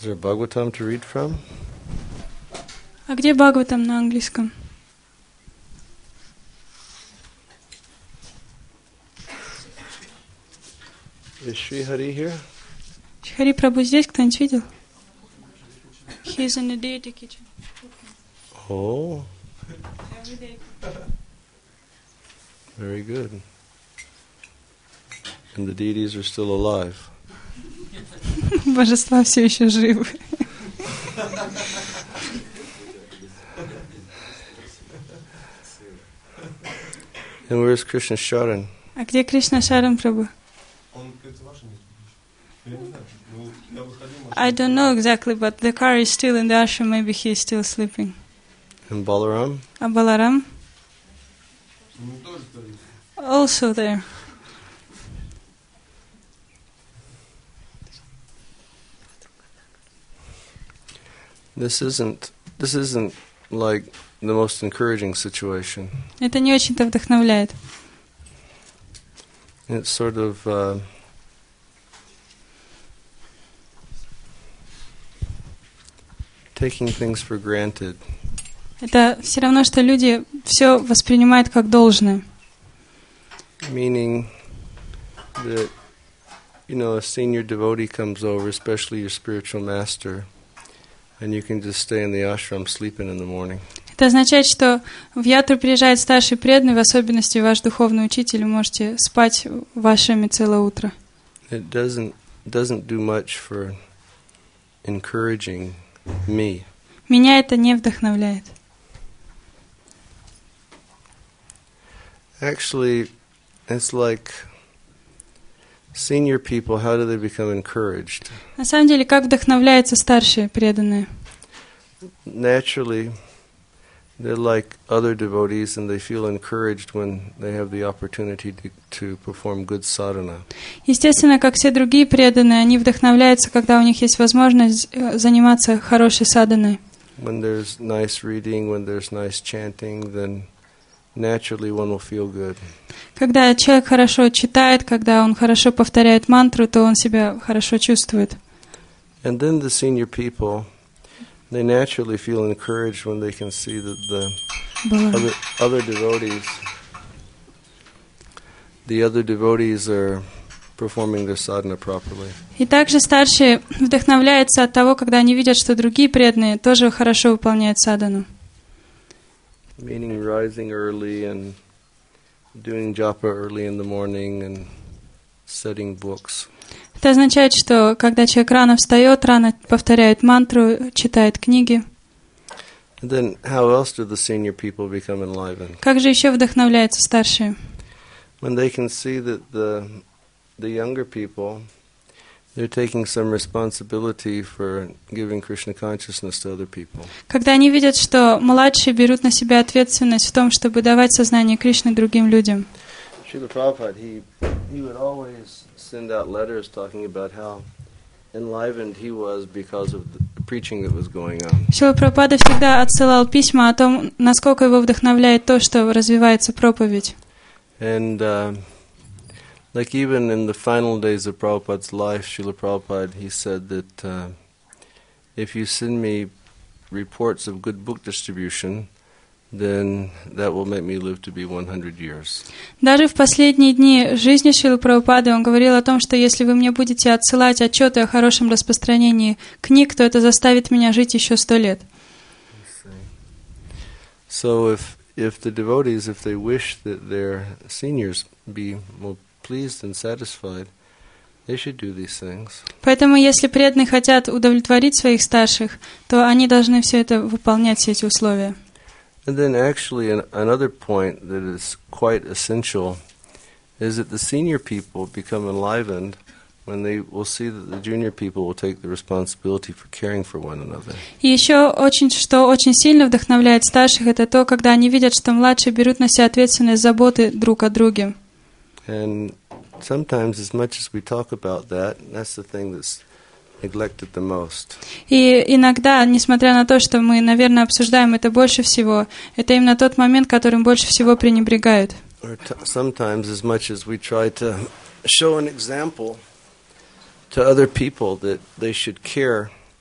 there a Bhagavatam to read from? А где Бхагаватам на английском? Is Sri Hari here? Шри Прабhu здесь, кто-нибудь видел? He's in the deity kitchen. Oh. Very good. And the deities are still alive. Божества все еще живы. And where is Krishna Sharan? А где Кришна Шаран Прабhu? I don't know exactly, but the car is still in the ashram. Maybe he is still sleeping. And Balaram? А Баларам? Also there. This isn't like the most encouraging situation. Это не очень-то вдохновляет. It's sort of taking things for granted. Это все равно, что люди все воспринимают как должное. Meaning that, a senior devotee comes over, especially your spiritual master, and you can just stay in the ashram sleeping in the morning. Это означает, что в Ятру приезжает старший преданный, в особенности ваш духовный учитель, вы можете спать в ашраме целое утро. It doesn't do much for encouraging me. Меня это не вдохновляет. Actually, it's like senior people, how do they become encouraged? На самом деле, как вдохновляются старшие преданные? Naturally, they're like other devotees and they feel encouraged when they have the opportunity to perform good sadhana. Естественно, как все другие преданные, они вдохновляются, когда у них есть возможность заниматься хорошей садханой. When there's nice reading, when there's nice chanting, then naturally one will feel good. Когда человек хорошо читает, когда он хорошо повторяет мантру, то он себя хорошо чувствует. And then the senior people, they naturally feel encouraged when they can see that the other devotees are performing their sadhana properly. И также старшие вдохновляются от того, когда они видят, что другие преданные тоже хорошо выполняют садхану. Meaning rising early and doing japa early in the morning and studying books. Это означает, что когда человек рано встает, рано повторяет мантру, читает книги. And then how else do the senior people become enlivened? Как же еще вдохновляются старшие? When they can see that the younger people, they're taking some responsibility for giving Krishna consciousness to other people. Когда они видят, что младшие берут на себя ответственность в том, чтобы давать сознание Кришны другим людям. Srila Prabhupada, he would always send out letters talking about how enlivened he was because of the preaching that was going on. Шрила Прабхупада всегда отсылал письма о том, насколько его вдохновляет то, что развивается проповедь. And like even in the final days of Prabhupada's life, Srila Prabhupada, he said that if you send me reports of good book distribution, then that will make me live to be 100 years. Даже в последние дни жизни Шрилы Прабхупады он говорил о том, что если вы мне будете отсылать отчеты о хорошем распространении книг, то это заставит меня жить еще 100 лет. So if the devotees, if they wish that their seniors be more pleased and satisfied, they should do these things. Поэтому, если преданные хотят удовлетворить своих старших, то они должны все это выполнять, все эти условия. And then actually another point that is quite essential is that the senior people become enlivened when they will see that the junior people will take the responsibility for caring for one another. И еще что очень сильно вдохновляет старших, это то, когда они видят, что младшие берут на себя ответственность заботы друг о друге. And sometimes, as much as we talk about that, that's the thing that's neglected the most. И иногда, несмотря на то, что мы, наверное, обсуждаем это больше всего, это именно тот момент, которым больше всего пренебрегают. Or sometimes, as much as we try to show an example to other people that they should care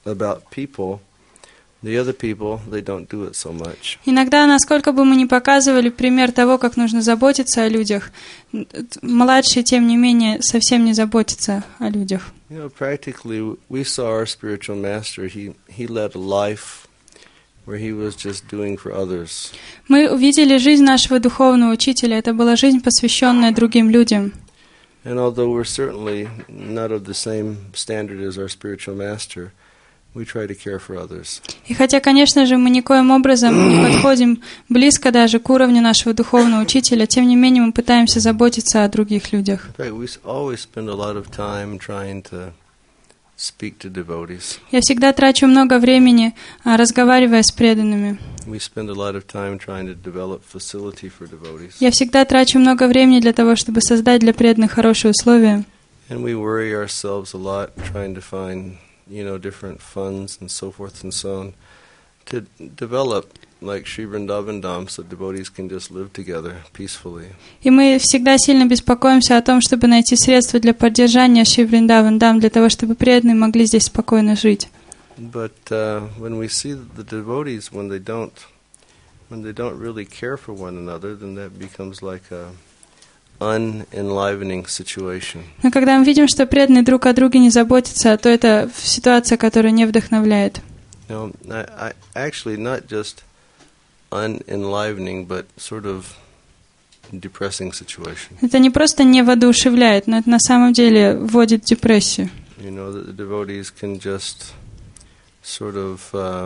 about people, the other people, they don't do it so much. Иногда, насколько бы мы ни показывали пример того, как нужно заботиться о людях, младшие, тем не менее, совсем не заботятся о людях. You know, practically, we saw our spiritual master. He led a life where he was just doing for others. Мы увидели жизнь нашего духовного учителя. Это была жизнь, посвященная другим людям. And although we're certainly not of the same standard as our spiritual master, we try to care for others. И хотя, конечно же, мы никоим образом не подходим близко даже к уровню нашего духовного учителя, тем не менее мы пытаемся заботиться о других людях. In fact, we always spend a lot of time trying to speak to devotees. Я всегда трачу много времени, разговаривая с преданными. We spend a lot of time trying to develop facility for devotees. Я всегда трачу много времени для того, чтобы создать для преданных хорошие условия. And we worry ourselves a lot trying to find, different funds and so forth and so on to develop like Sri Vrindavan Dham so devotees can just live together peacefully. И мы всегда сильно беспокоимся о том, чтобы найти средства для поддержания Шри Вриндаван Dham, для того, чтобы преданные могли здесь спокойно жить. But when we see the devotees, when they don't really care for one another, then that becomes like a unenlivening situation. Но когда мы видим, что преданные друг о друге не заботятся, то это ситуация, которая не вдохновляет. No, I actually not just unenlivening, but sort of depressing situation. Это не просто не воодушевляет, но это на самом деле вводит в депрессию. The devotees can just sort of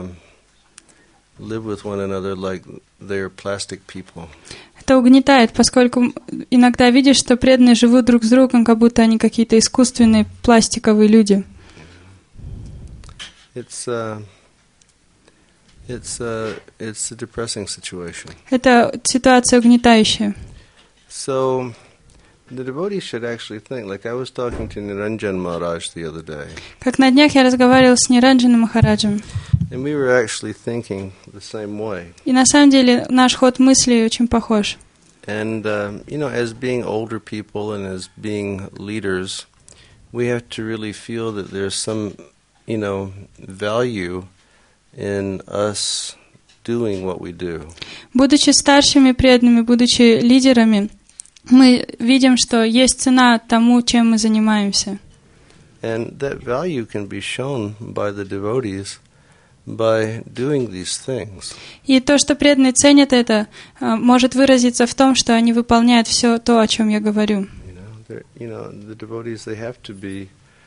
live with one another like they're plastic people. Это угнетает, поскольку иногда видишь, что преданные живут друг с другом, как будто они какие-то искусственные пластиковые люди. It's a depressing situation. Это ситуация угнетающая. So the devotees should actually think, like I was talking to Niranjan Maharaj the other day. Как на днях я разговаривал с Ниранджаном Махараджем. And we were actually thinking the same way. И на самом деле наш ход мыслей очень похож. And as being older people and as being leaders, we have to really feel that there's some, value in us doing what we do. Будучи старшими преданными, будучи лидерами, мы видим, что есть цена тому, чем мы занимаемся. And that value can be shown by the devotees by doing these things. И то, что преданные ценят это, может выразиться в том, что они выполняют все то, о чем я говорю. The devotees, they have to be,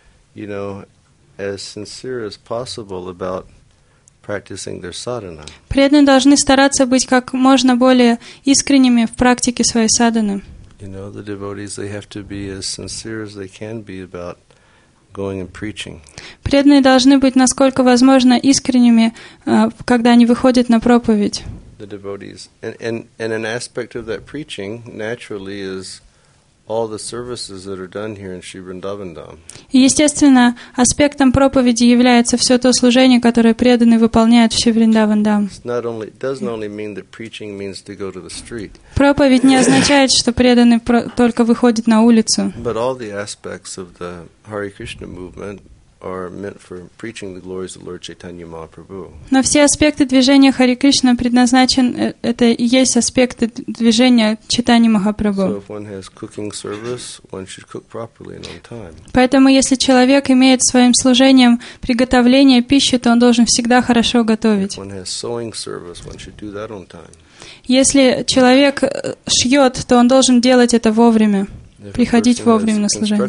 as sincere as possible about practicing their sadhana. Преданные должны стараться быть как можно более искренними в практике своей садханы. The devotees, they have to be as sincere as they can be about going and preaching. Преданные должны быть, насколько возможно, искренними, когда они выходят на проповедь. The devotees, and an aspect of that preaching naturally is all the services that are done here in Sri Vrindavan Dham. И, естественно, аспектом проповеди является все то служение, которое преданные выполняют в Шри Вриндаван Dham. It doesn't only mean that preaching means to go to the street. Проповедь не означает, что преданный только выходит на улицу. But all the aspects of the Hare Krishna movement are meant for preaching the glories of Lord Chaitanya Mahaprabhu. Но все аспекты движения Харе Кришна предназначен, это и есть аспекты движения Чайтаньи Махапрабху. So if one has cooking service, one should cook properly and on time. Поэтому, если человек имеет своим служением приготовление пищи, то он должен всегда хорошо готовить. If one has sewing service, one should do that on time. Если человек шьет, то он должен делать это вовремя, приходить вовремя на служение.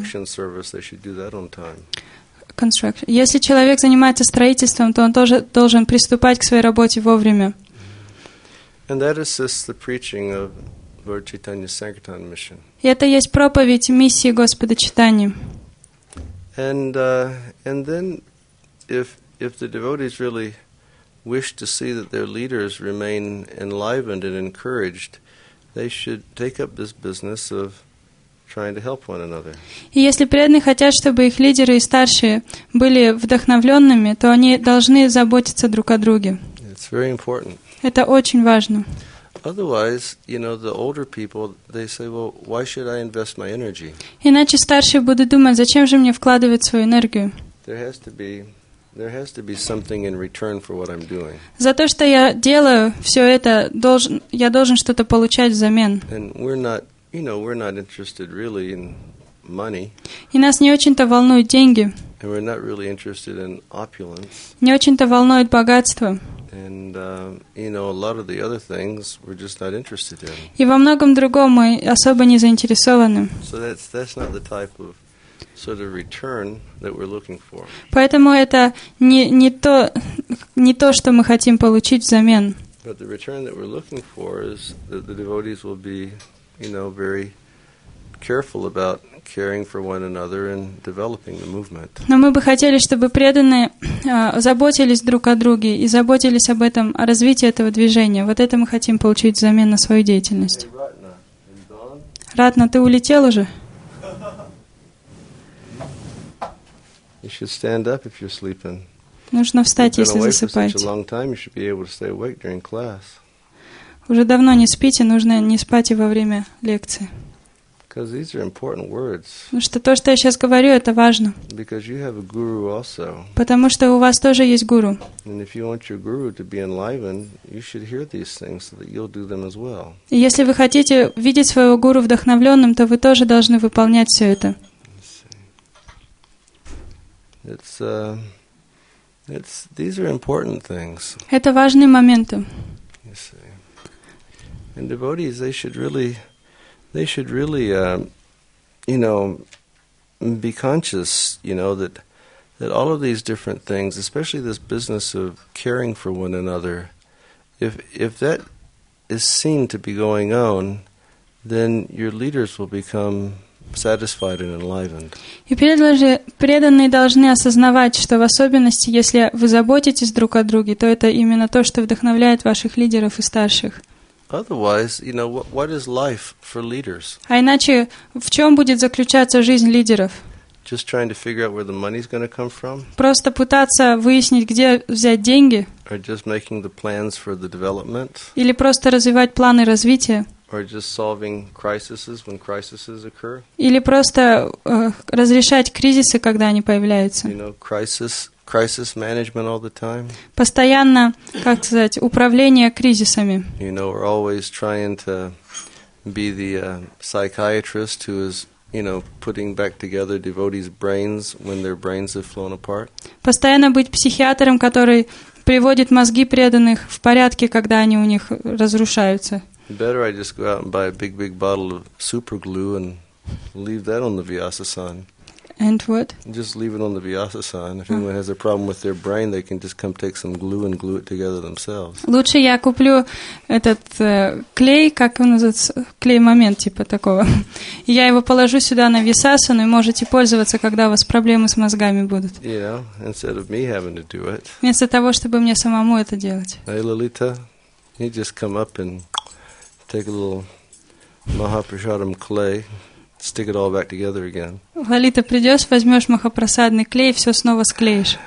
Если человек занимается строительством, то он тоже должен приступать к своей работе вовремя. И это есть проповедь миссии Господа Чайтаньи. And then, if the devotees really wish to see that their leaders remain enlivened and encouraged, they should take up this business of trying to help one another. И если преданные хотят, чтобы их лидеры и старшие были вдохновленными, то они должны заботиться друг о друге. It's very important. Это очень важно. Otherwise, the older people, they say, well, why should I invest my energy? Иначе старшие будут думать, зачем же мне вкладывать свою энергию? There has to be, There has to be something in return for what I'm doing. За то, что я делаю все это, я должен что-то получать взамен. And we're not interested really in money. И нас не очень-то волнуют деньги. And we're not really interested in opulence. Не очень-то волнует богатство. And, a lot of the other things we're just not interested in. И во многом другом мы особо не заинтересованы. So that's not the type of sort of return that we're looking for. Поэтому это не то, что мы хотим получить взамен. But the return that we're looking for is that the devotees will be, very careful about caring for one another and developing the movement. Но мы бы хотели, чтобы преданные заботились друг о друге и заботились об этом, о развитии этого движения. Вот это мы хотим получить взамен на свою деятельность. Ратна, ты улетел уже? You should stand up if you're sleeping. Нужно встать, если засыпаете. Уже давно не спите, нужно не спать и во время лекции. Потому что то, что я сейчас говорю, это важно. Потому что у вас тоже есть гуру. И если вы хотите видеть своего гуру вдохновленным, то вы тоже должны выполнять все это. These are important things. Это важные моменты. And devotees, they should really, be conscious, that all of these different things, especially this business of caring for one another, if that is seen to be going on, then your leaders will become satisfied and enlivened. И преданные должны осознавать, что в особенности, если вы заботитесь друг о друге, то это именно то, что вдохновляет ваших лидеров и старших. Otherwise, what is life for leaders? А иначе, в чем будет заключаться жизнь лидеров? Just trying to figure out where the money's going to come from? Просто пытаться выяснить, где взять деньги? Or just making the plans for the development? Или просто развивать планы развития? Or just solving crises when crises occur? Или просто разрешать кризисы, когда они появляются? Crisis management all the time. Постоянно, управление кризисами. We're always trying to be the psychiatrist who is, putting back together devotees' brains when their brains have flown apart. Постоянно быть психиатром, который приводит мозги преданных в порядке, когда они у них разрушаются. Better I just go out and buy a big bottle of super glue and leave that on the Vyasa-san. And what? Just leave it on the Vyasa-san. If anyone has a problem with their brain, they can just come take some glue and glue it together themselves. Лучше я куплю этот клей, как он называется, клей-момент типа такого. И я его положу сюда на Висасану, и можете пользоваться, когда у вас проблемы с мозгами будут. Instead of me having to do it. Вместо того, чтобы мне самому это делать. Hey, Lalita, you just come up and take a little Mahaprasadam clay. Stick it all back together again. Лалита, придешь, возьмешь махапрасадный клей, все снова склеишь.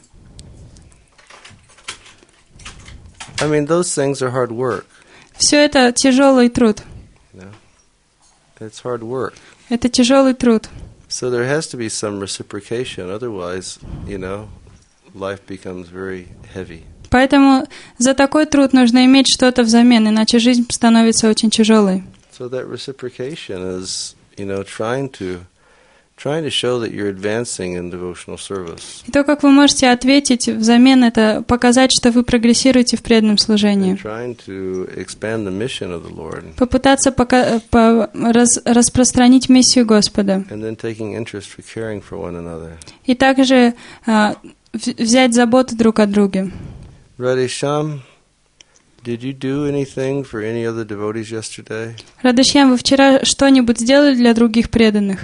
Those things are hard work. Все это тяжелый труд. It's hard work. Это тяжелый труд. So there has to be some reciprocation, otherwise, life becomes very heavy. Поэтому за такой труд нужно иметь что-то взамен, иначе жизнь становится очень тяжелой. So that reciprocation is trying to show that you're advancing in devotional service. И то, как вы можете ответить взамен, это показать, что вы прогрессируете в преданном служении. Trying to expand the mission of the Lord. Попытаться распространить миссию Господа. And then taking interest for caring for one another. И также взять заботу друг о друге. Radhesham, did you do anything for any other devotees yesterday? Радхешьям, вы вчера что-нибудь сделали для других преданных?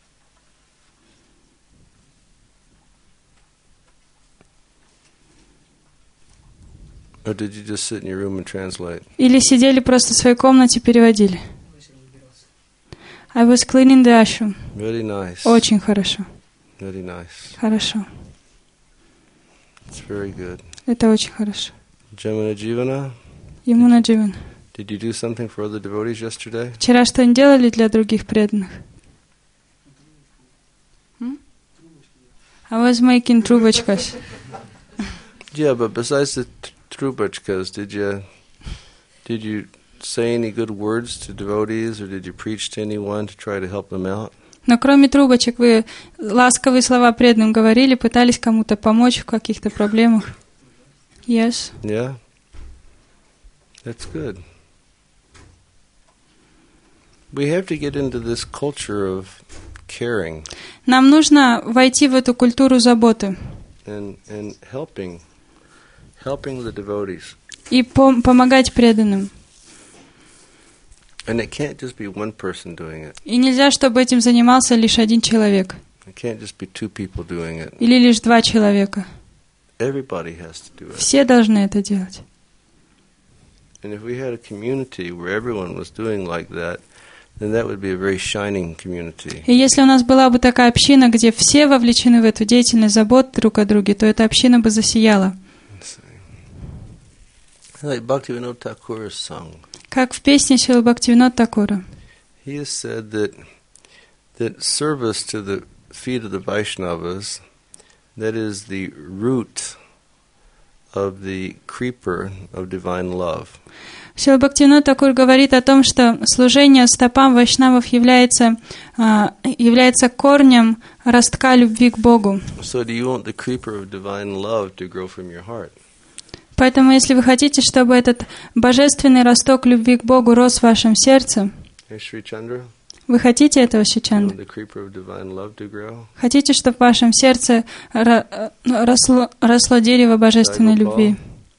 Or did you just sit in your room and translate? Или сидели просто в своей комнате, переводили? I was cleaning the ashram. Very nice. Очень хорошо. Very nice. Хорошо. It's very good. Это очень хорошо. Jamuna Jivana? Ямуна Дживана. Did you do something for other devotees yesterday? Вчера что-нибудь делали для других преданных? I was making трубочкас. Yeah, but besides the trubachkas, did you say any good words to devotees, or did you preach to anyone to try to help them out? Но кроме трубочек, вы ласковые слова преданным говорили, пытались кому-то помочь в каких-то проблемах? Yes. Yeah? That's good. We have to get into this culture of caring. Нам нужно войти в эту культуру заботы. And helping the devotees. И помогать преданным. And it can't just be one person doing it. И нельзя, чтобы этим занимался лишь один человек. It can't just be two people doing it. Или лишь два человека. Everybody has to do it. Все должны это делать. And if we had a community where everyone was doing like that, then that would be a very shining community. И если у нас была бы такая община, где все вовлечены в эту деятельность забот друг о друге, то эта община бы засияла. Like Bhaktivinoda Thakur's song. Как в песне Шрила Бхактивинода Thakura. He has said that service to the feet of the Vaishnavas, that is the root of the creeper of divine love. Шрила Бхактивинод Thakур говорит о том, что служение стопам вайшнавов является корнем ростка любви к Богу. So do you want the creeper of divine love to grow from your heart? Поэтому, если вы хотите, чтобы этот божественный росток любви к Богу рос в вашем сердце, вы хотите этого, Шри-Чандра? Хотите, чтобы в вашем сердце росло дерево божественной любви?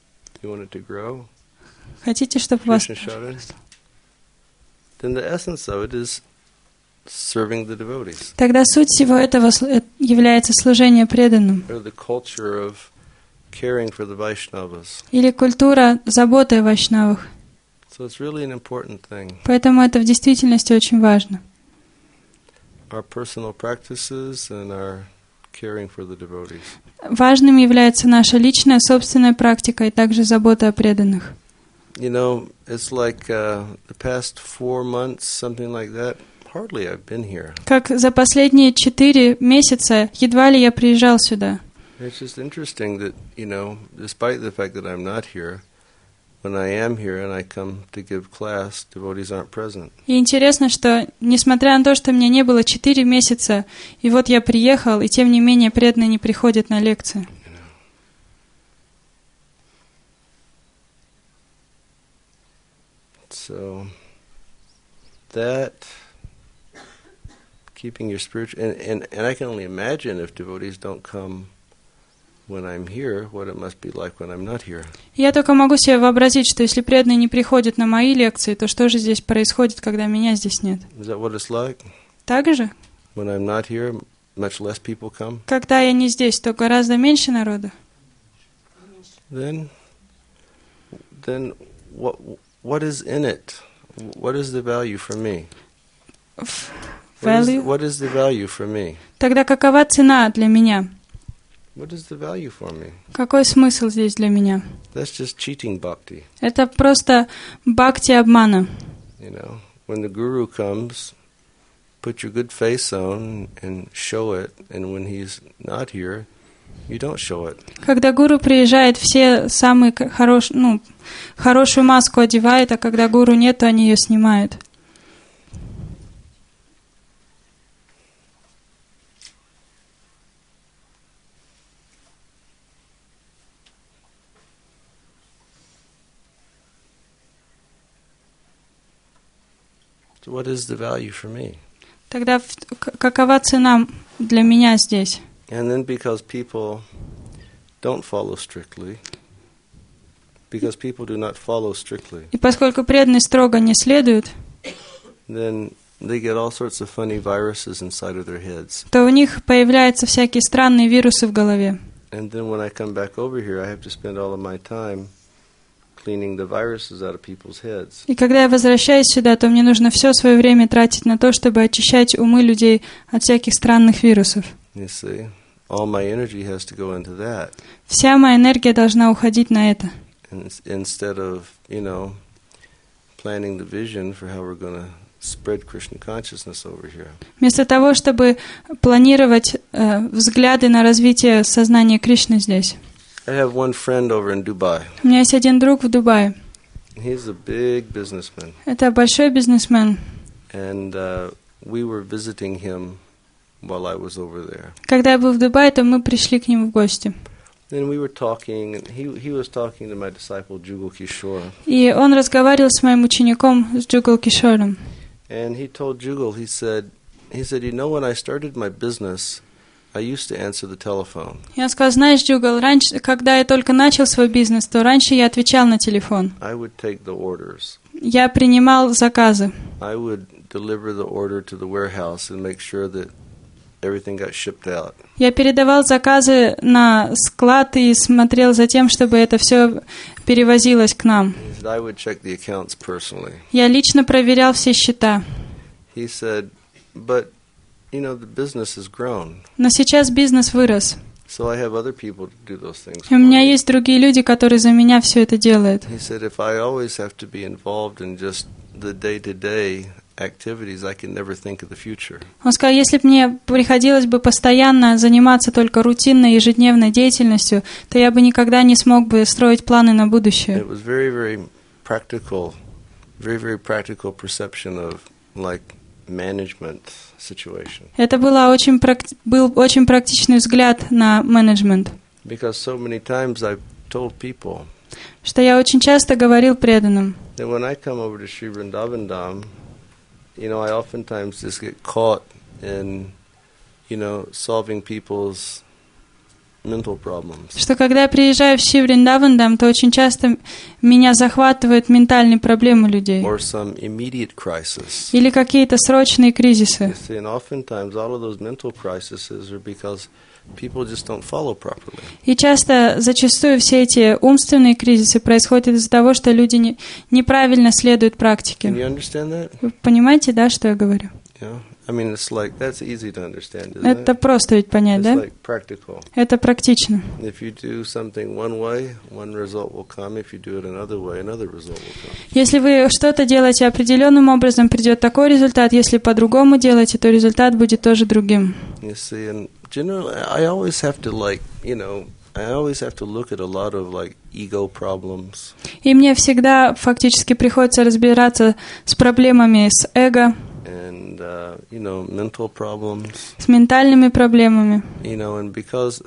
Хотите, чтобы у вас... Тогда суть всего этого является служение преданным. Или культура заботы о вайшнавах. Поэтому это в действительности очень важно. Важным является наша личная, собственная практика и также забота о преданных. You know, it's like the past 4 months, something like that. Hardly I've been here. Как за последние 4 месяца едва ли я приезжал сюда. It's just interesting that, you know, despite the fact that I'm not here, when I am here and I come to give class, devotees aren't present. И интересно, что, несмотря на то, что меня не было 4 месяца, и вот я приехал, и тем не менее преданные не приходят на лекции. So, that... keeping your spiritual... And I can only imagine if devotees don't come when I'm here, what it must be like when I'm not here. Я только могу себе вообразить, что если преданные не приходят на мои лекции, то что же здесь происходит, когда меня здесь нет? Is that what it's like? Так же? When I'm not here, much less people come? Когда я не здесь, то гораздо меньше народа. Then what is in it? What is the value for me? Value? What is the value for me? Тогда какова цена для меня? What is the value for me? Какой смысл здесь для меня? That's just cheating bhakti. Это просто бхакти обмана. You know, when the guru comes, put your good face on and show it, and when he's not here, you don't show it. Когда гуру приезжает, все самые хорошую маску одевают, а когда гуру нет, то они ее снимают. So what is the value for me? Тогда какова цена для меня здесь? And then because people don't follow strictly, because people do not follow strictly, и поскольку преданные строго не следуют, then they get all sorts of funny viruses inside of their heads. То у них появляются всякие странные вирусы в голове. And then when I come back over here, I have to spend all of my time cleaning the viruses out of people's heads. И когда я возвращаюсь сюда, то мне нужно все свое время тратить на то, чтобы очищать умы людей от всяких странных вирусов. You see, all my energy has to go into that. Вся моя энергия должна уходить на это. Instead of, you know, planning the vision for how we're going to spread Krishna consciousness over here. Вместо того, чтобы планировать взгляды на развитие сознания Кришны здесь. I have one friend over in Dubai. У меня есть один друг в Дубае. He's a big businessman. Это большой бизнесмен. And we were visiting him while I was over there. Когда я был в Дубае, то мы пришли к нему в гости. Then we were talking, and he was talking to my disciple Jugal Kishore. И он разговаривал с моим учеником, с Джугал Кишором. And he told Jugal, he said, you know, when I started my business, I used to answer the telephone. Я сказал, знаешь, Джугал, раньше, когда я только начал свой бизнес, то раньше я отвечал на телефон. I would take the orders. Я принимал заказы. I would deliver the order to the warehouse and make sure that everything got shipped out. Я передавал заказы на склад и смотрел за тем, чтобы это все перевозилось к нам. He said, I would check the accounts personally. Я лично проверял все счета. He said, but, you know, the business has grown. Но сейчас бизнес вырос. So I have other people to do those things. У меня есть другие люди, которые за меня все это делают. He said, if I always have to be involved in just the day-to-day activities, I can never think of the future. Он сказал, если бы мне приходилось бы постоянно заниматься только рутинной ежедневной деятельностью, то я бы никогда не смог бы строить планы на будущее. It was very practical perception of like management situation. Это был очень практичный взгляд на менеджмент. Because so many times I've told people Что я очень часто говорил преданным, that when I come over to Sri Vrindavan Dham, you know, I oftentimes just get caught in, you know, solving people's mental problems. что когда я приезжаю в Шри Вриндавандам, то очень часто меня захватывают ментальные проблемы людей. Or some immediate crisis. Или какие-то срочные кризисы. You see, and oftentimes all of those mental crises are because people just don't follow properly. И зачастую все эти умственные кризисы происходят из-за того, что люди неправильно следуют Can практике. you understand that? Вы понимаете, да, что я говорю? Yeah. I mean, it's like, that's easy to understand, isn't Это it? просто ведь понять, It's да? like practical. Это практично. If you do something one way, one result will come. If you do it another way, another result will come. Если вы что-то делаете определенным образом, придет такой результат. Если по-другому делаете, то результат будет тоже другим. You see, and generally, I always have to I always have to look at a lot of like ego problems. И мне всегда фактически приходится разбираться с проблемами с эго, And mental problems. с ментальными проблемами. And because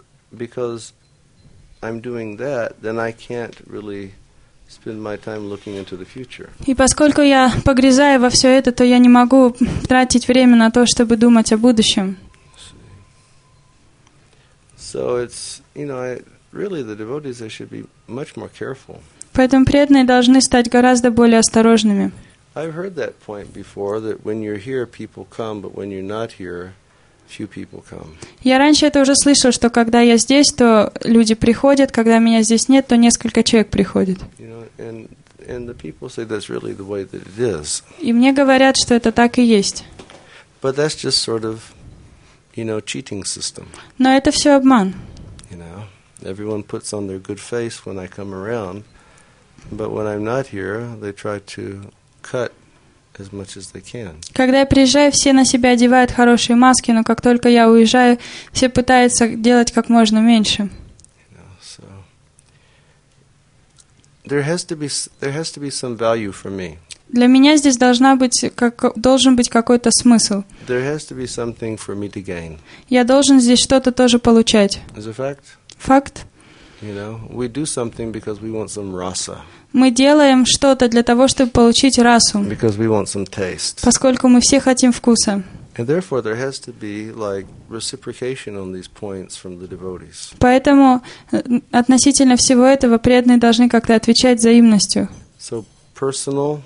I'm doing that, then I can't really spend my time looking into the future. И поскольку я погрязаю во все это, то я не могу тратить время на то, чтобы думать о будущем. So it's, really the devotees, they should be much more careful. Поэтому преданные должны стать гораздо более осторожными. I've heard that point before, that when you're here, people come, but when you're not here, few people come. Я раньше это уже слышал, что когда я здесь, то люди приходят, когда меня здесь нет, то несколько человек приходит. And the people say that's really the way that it is. И мне говорят, что это так и есть. But that's just sort of, cheating system. Но это все обман. Everyone puts on their good face when I come around, but when I'm not here, they try to cut as much as they can. Когда я приезжаю, все на себя одевают хорошие маски, но как только я уезжаю, все пытаются делать как можно меньше. So there has to be some value for me. Для меня здесь должен быть какой-то смысл. There has to be something for me to gain. Я должен здесь что-то тоже получать. As a fact. Факт. We do something because we want some rasa. Мы делаем что-то для того, чтобы получить расу. Because we want some taste. Поскольку мы все хотим вкуса. And therefore there has to be like reciprocation on these points from the devotees. Поэтому относительно всего этого преданные должны как-то отвечать взаимностью. So personal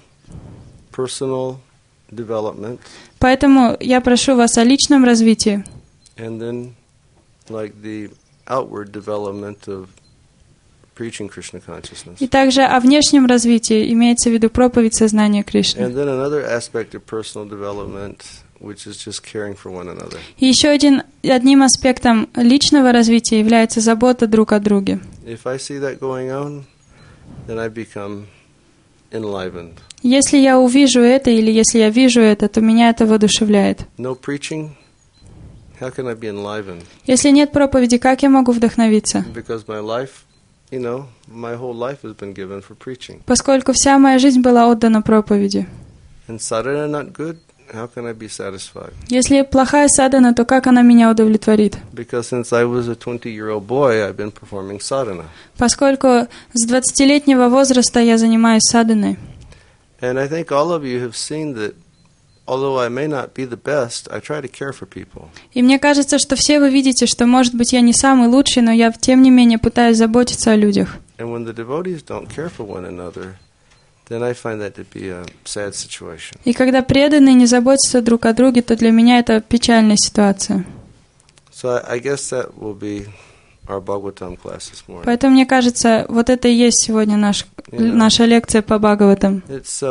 development. Поэтому я прошу вас о личном развитии. And then like the outward development of preaching Krishna consciousness. И также о внешнем развитии имеется в виду проповедь сознания Кришны. And then another aspect of personal development, which is just caring for one another. И еще одним аспектом личного развития является забота друг о друге. If I see that going on, then I become enlivened. Если я увижу это или если я вижу это, то меня это воодушевляет. No preaching. How can I be enlivened? Если нет проповеди, как я могу вдохновиться? Because my life my whole life has been given for preaching. Поскольку вся моя жизнь была отдана проповеди. And sadhana not good, how can I be satisfied? Если плохая садхана, то как она меня удовлетворит? Because since I was a 20-year-old boy, I've been performing sadhana. Поскольку с 20-летнего возраста я занимаюсь садханой. And I think all of you have seen that although I may not be the best, I try to care for people. И мне кажется, что все вы видите, что, может быть, я не самый лучший, но я, тем не менее, пытаюсь заботиться о людях. And when the devotees don't care for one another, then I find that to be a sad situation. И когда преданные не заботятся друг о друге, то для меня это печальная ситуация. So I guess that will be our Bhagavatam class this morning. Поэтому, мне кажется, вот это и есть сегодня наша лекция по Бхагаватам.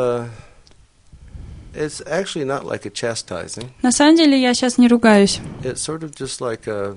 It's actually not like a chastising. На самом деле, я сейчас не ругаюсь. It's sort of just like a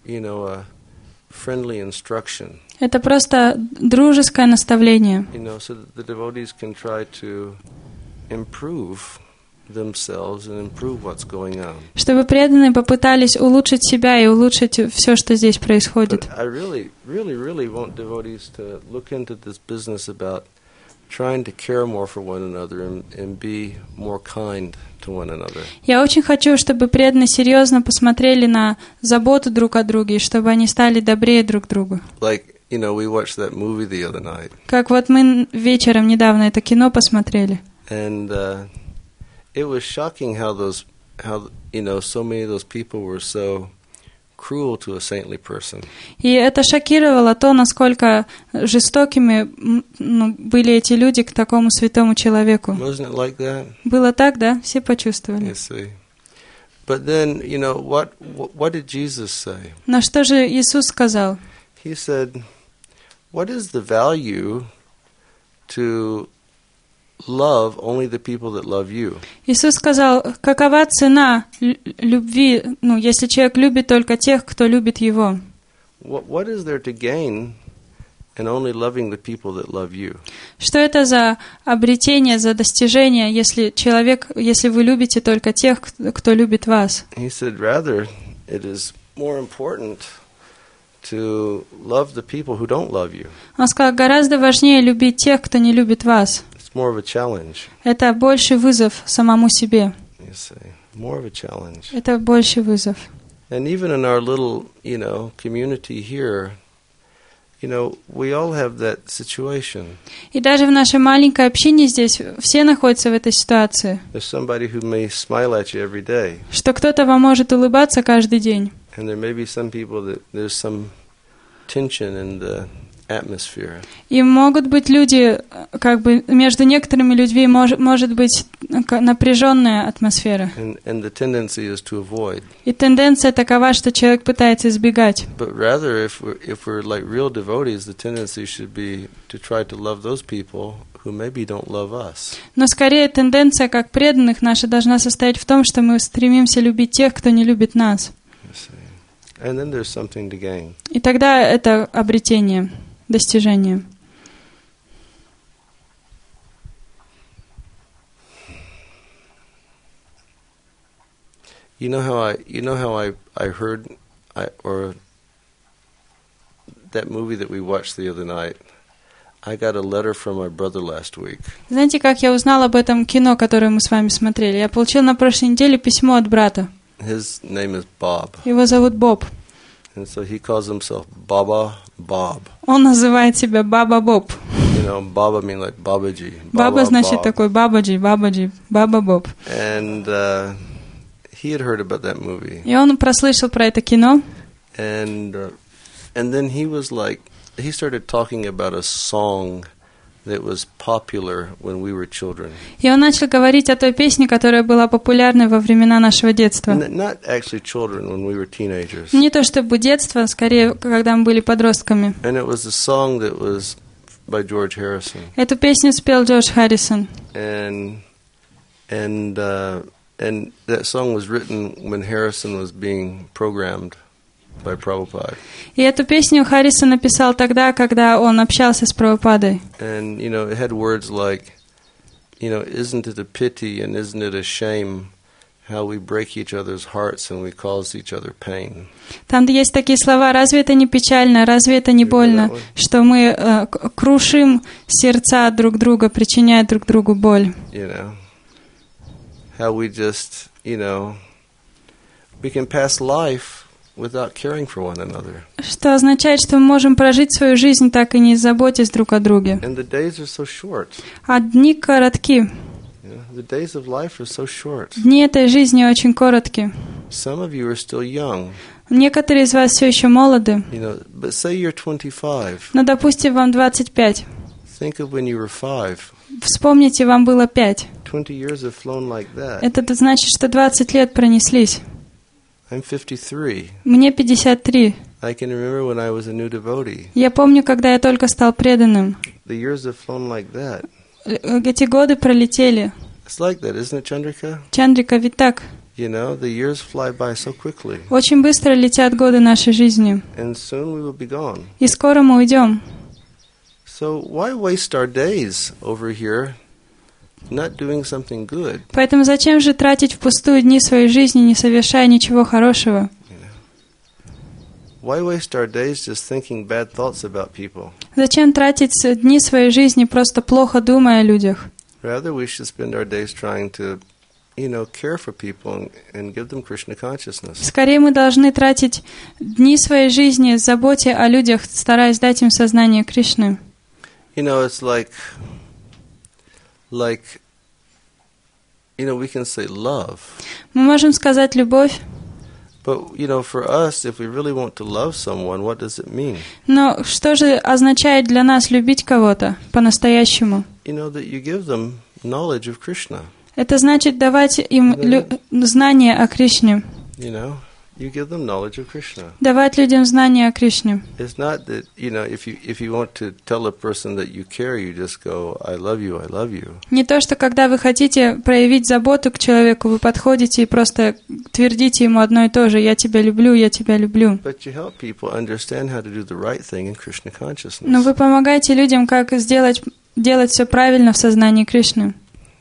friendly instruction. Это просто дружеское наставление. So that the devotees can try to improve themselves and improve what's going on. Чтобы преданные попытались улучшить себя и улучшить все, что здесь происходит. But I really want devotees to look into this business about trying to care more for one another and be more kind to one another. Я очень хочу, чтобы преданные серьезно посмотрели на заботу друг о друге, и чтобы они стали добрее друг к другу. Like, we watched that movie the other night. Как вот мы вечером недавно это кино посмотрели. And it was shocking how so many of those people were so cruel to a saintly person. И это шокировало то, насколько жестокими были эти люди к такому святому человеку. Wasn't it like that? Было так, да? Все почувствовали. You see. But then, what did Jesus say? Но что же Иисус сказал? He said, what is the value to love only the people that love you? Иисус сказал, какова цена любви, если человек любит только тех, кто любит его? What is there to gain in only loving the people that love you? Что это за обретение, за достижение, если вы любите только тех, кто любит вас? He said, rather, it is more important to love the people who don't love you. Он сказал, гораздо важнее любить тех, кто не любит вас. More of a challenge. Это больший вызов самому себе. You see, more of a challenge. Это больший вызов. And even in our little, community here, we all have that situation. И даже в нашей маленькой общине здесь все находятся в этой ситуации. There's somebody who may smile at you every day. Что кто-то вам может улыбаться каждый день. And there may be some people that there's some tension in the atmosphere. И могут быть люди, между некоторыми людьми может быть напряженная атмосфера. And the tendency is to avoid. И тенденция такова, что человек пытается избегать. But rather, if we're like real devotees, the tendency should be to try to love those people who maybe don't love us. Но скорее тенденция, как преданных, наша должна состоять в том, что мы стремимся любить тех, кто не любит нас. And then there's something to gain. И тогда это обретение. Достижение. You know how I heard or that movie that we watched the other night. I got a letter from my brother last week. Знаете, как я узнал об этом кино, которое мы с вами смотрели? Я получил на прошлой неделе письмо от брата. His name is Bob. Его зовут Боб. And so he calls himself Baba Bob. Он называет себя Баба Боб. Baba means like Babaji. Баба значит такой Бабаджи, Баба Боб. And he had heard about that movie. И он прослышал про это кино. And then he started talking about a song that was popular when we were children. И он начал говорить о той песне, которая была популярной во времена нашего детства. Not actually children, when we were teenagers. Не то чтобы детство, скорее, когда мы были подростками. And it was a song that was by George Harrison. Эту песню спел Джордж Харрисон. And that song was written when Harrison was being programmed by Prabhupada. И эту песню Харрисон написал тогда, когда он общался с Прабхупадой. And it had words like, isn't it a pity and isn't it a shame how we break each other's hearts and we cause each other pain. Там есть такие слова: разве это не печально, разве это не больно, что мы крушим сердца друг друга, причиняя друг другу боль. You know, how we just, you know, we can pass life without caring for one another. Что означает, что мы можем прожить свою жизнь, так и не заботясь друг о друге. And the days are so short. А дни коротки. The days of life are so short. Дни этой жизни очень коротки. Some of you are still young. Некоторые из вас все еще молоды. You know, but say you're 25. Но, допустим, вам 25. Think of when you were 5. Вспомните, вам было 5. 20 years have flown like that. Это значит, что 20 лет пронеслись. I'm 53. Мне 53. I can remember when I was a new devotee. Я помню, когда я только стал преданным. The years have flown like that. Эти годы пролетели. It's like that, isn't it, Chandrika? Чандрика, ведь так. You know, the years fly by so quickly. Очень быстро летят годы нашей жизни. And soon we will be gone. И скоро мы уйдем. So why waste our days over here not doing something good? Поэтому зачем же тратить впустую дни своей жизни, не совершая ничего хорошего? Why waste our days just thinking bad thoughts about people? Зачем тратить дни своей жизни, просто плохо думая о людях? Rather, we should spend our days trying to, you know, care for people and give them Krishna consciousness. Скорее мы должны тратить дни своей жизни в заботе о людях, стараясь дать им сознание Кришны. You know, it's like, you know, we can say love. Мы можем сказать любовь, But, you know, for us, if we really want to love someone, what does it mean? но что же означает для нас любить кого-то по-настоящему? You know, that you give them knowledge of Krishna. Это значит давать им знания о Кришне. You know, you give them knowledge of Krishna. Давать людям знания о Кришне. It's not that, you know, if you want to tell a person that you care, you just go, I love you, I love you. Не то, что когда вы хотите проявить заботу к человеку, вы подходите и просто твердите ему одно и то же: «Я тебя люблю, я тебя люблю». But you help people understand how to do the right thing in Krishna consciousness. Но вы помогаете людям, как делать все правильно в сознании Кришны.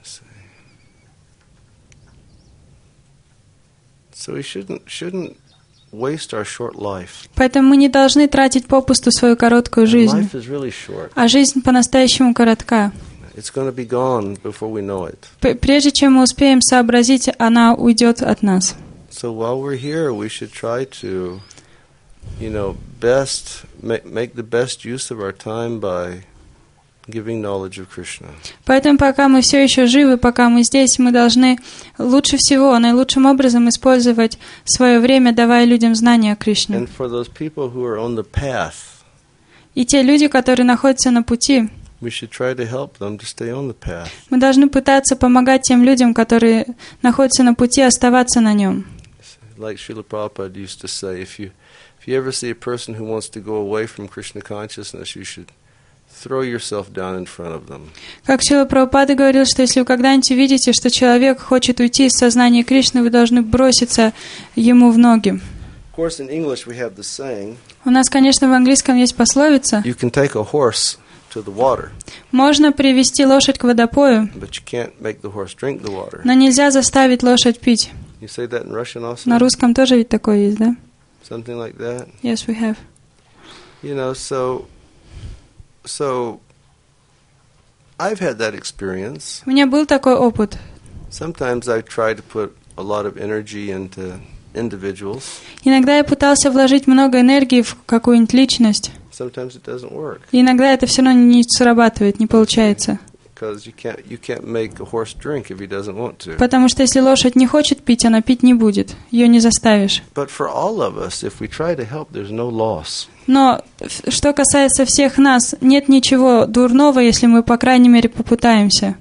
So we shouldn't waste our short life. Поэтому мы не должны тратить попусту свою короткую жизнь. Life is really short. А жизнь по-настоящему коротка. It's going to be gone before we know it. Прежде чем мы успеем сообразить, она уйдет от нас. So while we're here, we should try to, you know, make the best use of our time by giving knowledge of Krishna. Поэтому пока мы все еще живы, пока мы здесь, мы должны лучше всего, наилучшим образом использовать свое время, давая людям знания о Кришне. And for those people who are on the path, И те люди, которые находятся на пути, we should try to help them to stay on the path. мы должны пытаться помогать тем людям, которые находятся на пути, оставаться на нем. Like Srila Prabhupada used to say, if you ever see a person who wants to go away from Krishna consciousness, you should throw yourself down in front of them. Как Шрила Прабхупада говорил, что если вы когда-нибудь видите, что человек хочет уйти из сознания Кришны, вы должны броситься ему в ноги. Of course, in English we have the saying, У нас, конечно, в английском есть пословица: you can take a horse to the water, можно привести лошадь к водопою, but you can't make the horse drink the water. но нельзя заставить лошадь пить. You say that in Russian also? На русском тоже ведь такое есть, да? Something like that. Yes, we have. You know, so I've had that experience. У меня был такой опыт. Sometimes I try to put a lot of energy into individuals. Иногда я пытался вложить много энергии в какую-нибудь личность. Sometimes it doesn't work. И иногда это все равно не срабатывает, не получается. Because you can't make a horse drink if he doesn't want to. Потому что если лошадь не хочет пить, она пить не будет. Ее не заставишь. But for all of us, if we try to help, there's no loss. Но что касается всех нас, нет ничего дурного, если мы, по крайней мере, попытаемся.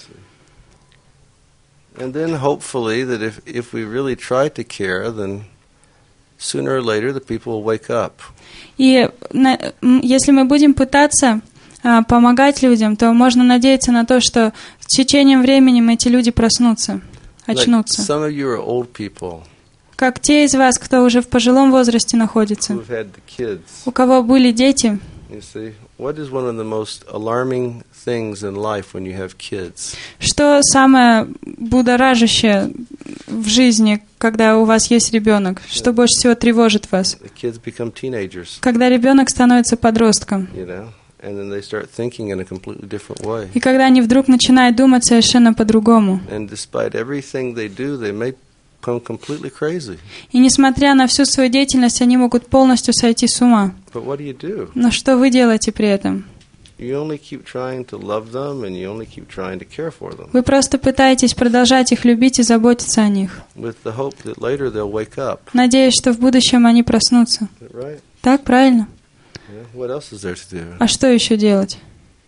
And then hopefully that if we really try to care, then sooner or later the people will wake up. И если мы будем пытаться помогать людям, то можно надеяться на то, что с течением времени эти люди проснутся, очнутся. Like some of you are old people. Как те из вас, кто уже в пожилом возрасте находится, Who've had the kids. у кого были дети. You see, what is one of the most alarming things in life when you have kids? Что самое будоражащее в жизни, когда у вас есть ребенок? Что больше всего тревожит вас? The kids become teenagers, Когда ребенок становится подростком, you know, and then they start thinking in a completely different way. и когда они вдруг начинают думать совершенно по-другому. And despite everything they do, they may become completely crazy. И несмотря на всю свою деятельность, они могут полностью сойти с ума. But what do? Но что вы делаете при этом? You only keep trying to love them, and you only keep trying to care for them, Вы просто пытаетесь продолжать их любить и заботиться о них, with the hope that later they'll wake up. надеясь, что в будущем они проснутся. Is that right? Так, правильно? Yeah. What else is there to do? А что еще делать?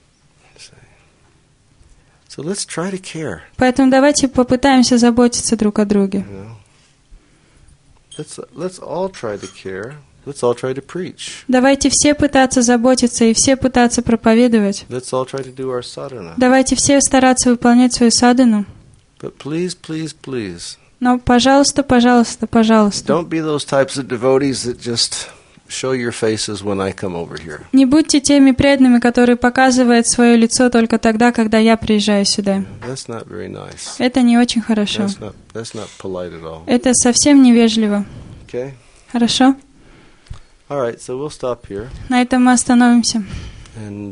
So let's try to care. Поэтому давайте попытаемся заботиться друг о друге. You know? Let's all try to care. Let's all try to preach. Давайте все пытаться заботиться и все пытаться проповедовать. Let's all try to do our sadhana. Давайте все стараться выполнять свою садхану. But please, please, please, Но, пожалуйста, пожалуйста, пожалуйста, don't be those types of devotees that just show your faces when I come over here. не будьте теми преданными, которые показывают свое лицо только тогда, когда я приезжаю сюда. That's not very nice. Это не очень хорошо. That's not polite at all. Это совсем невежливо. Okay? Хорошо? All right, so we'll stop here. На этом мы остановимся. And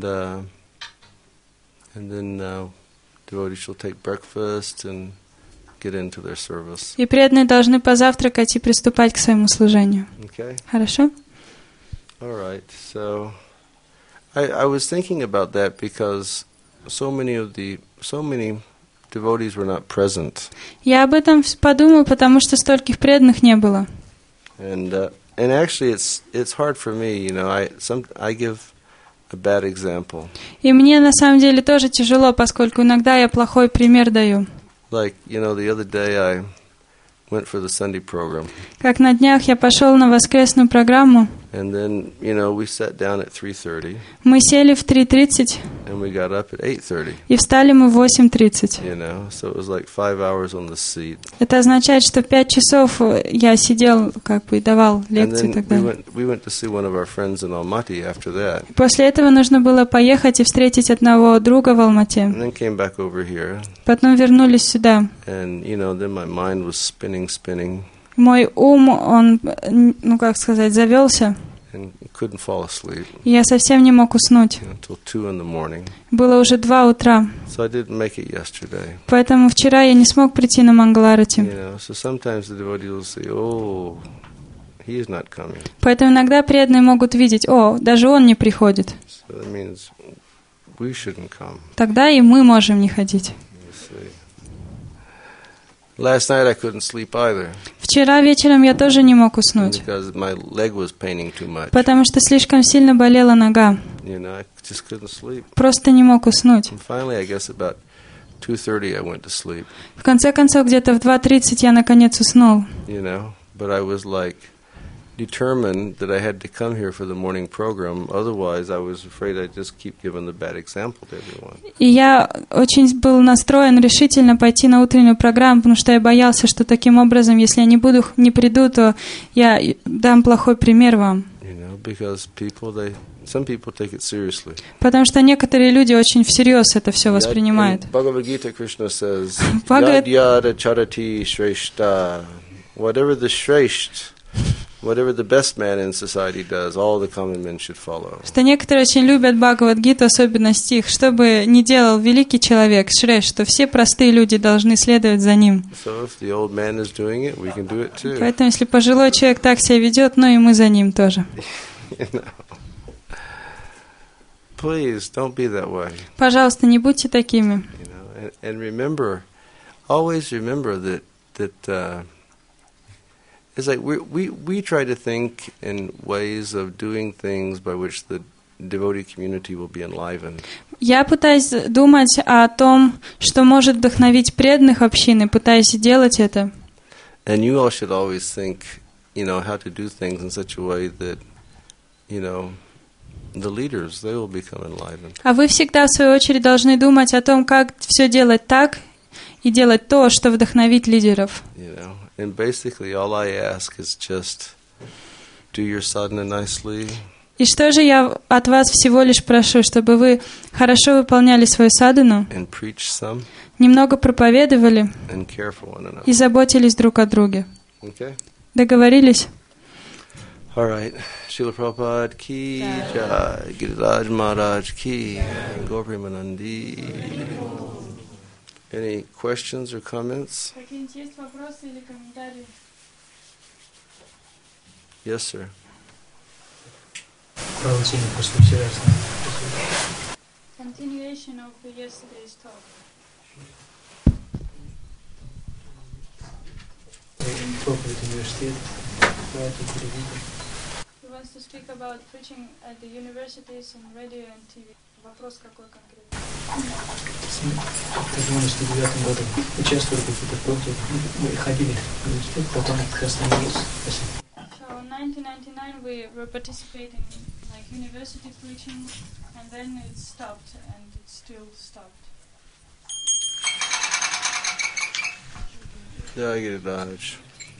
then devotees shall take breakfast and get into their service. И преданные должны позавтракать и приступать к своему служению. Okay? Хорошо? All right. So I was thinking about that because so many devotees were not present. Я об этом подумал, потому что стольких преданных не было. And actually it's hard for me, you know. I give a bad example. И мне на самом деле тоже тяжело, поскольку иногда я плохой пример даю. Like, you know, the other day I went for the Sunday program. Как на днях я пошел на воскресную программу. And then, you know, we sat down at 3:30. Мы сели в 3:30. And we got up at 8:30. И встали мы в 8:30. You know, so it was like 5 hours on the seat. Это означает, что 5 часов я сидел, как бы, и давал лекции и так And далее. then we went to see one of our friends in Almaty after that. После этого нужно было поехать и встретить одного друга в Алмате. And then came back over here. Потом вернулись сюда. And, you know, then my mind was spinning. Мой ум, он, ну как сказать, завелся. And couldn't fall asleep, И я совсем не мог уснуть. until 2 in the morning. Было уже 2 утра. So I didn't make it yesterday. Поэтому вчера я не смог прийти на Мангаларати. You know, so sometimes the devotee will say, "Oh, he's not coming." Поэтому иногда преданные могут видеть, о, даже он не приходит. So that means we shouldn't come. Тогда и мы можем не ходить. You see. Last night I couldn't sleep either Вчера вечером я тоже не мог уснуть, because my leg was paining too much. потому что слишком сильно болела нога. You know, I just couldn't sleep. Просто не мог уснуть. And finally, I guess about 2:30 I went to sleep. В конце концов, где-то в 2:30 я наконец уснул. You know, but I was like determined that I had to come here for the morning program. Otherwise, I was afraid I'd just keep giving the bad example to everyone. И я очень был настроен решительно пойти на утреннюю программу, потому что я боялся, что таким образом, если я не приду, то я дам плохой пример вам. You know, because some people take it seriously. Потому что некоторые люди очень всерьез это все воспринимают. In Bhagavad Gita, Krishna says, Bhagavad- "Yad yada charati shreshta." Whatever the best man in society does, all the common men should follow. Что некоторые очень любят Бхагавад-гиту, особенно стих, что бы ни делал великий человек, Шреш, что все простые люди должны следовать за ним. So if the old man is doing it, we can do it too. Поэтому, если пожилой человек так себя ведет, ну и мы за ним тоже. You know. Please don't be that way. Пожалуйста, не будьте такими. You know, and remember, always remember that it's like we try to think in ways of doing things by which the devotee community will be enlivened. Я пытаюсь думать о том, что может вдохновить преданных общины, пытаюсь делать это. And you all should always think, you know, how to do things in such a way that, you know, the leaders, they will become enlivened. А вы всегда, в свою очередь, должны думать о том, как все делать так и делать то, что вдохновит лидеров. You know, and basically all I ask is just do your sadhana nicely. И что же я от вас всего лишь прошу, чтобы вы хорошо выполняли свою садхану, and preach some, немного проповедовали and care for one another. и заботились друг о друге. Okay? Договорились? All right. Srila Prabhupada ki jai, Giriraj Maharaj ki, Gaur Premanandi. Any questions or comments? Какие-нибудь есть вопросы или комментарии? Yes, sir. Continuation of yesterday's talk. He wants to speak about preaching at the universities and radio and TV. Вопрос какой конкретно? В 99 году участвовали в каких-то проектах, мы ходили в университет, потом остановились. So in 1999 we were participating in like university preaching, and then it stopped, and it still stopped. Jai Giriraj.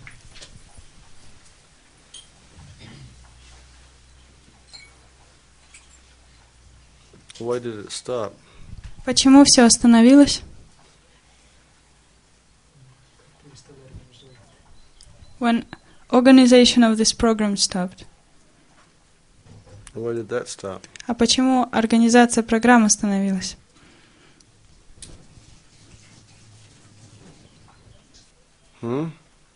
Why did it stop? Почему все остановилось? When organization of this program stopped. Why did that stop? А почему организация программы остановилась? You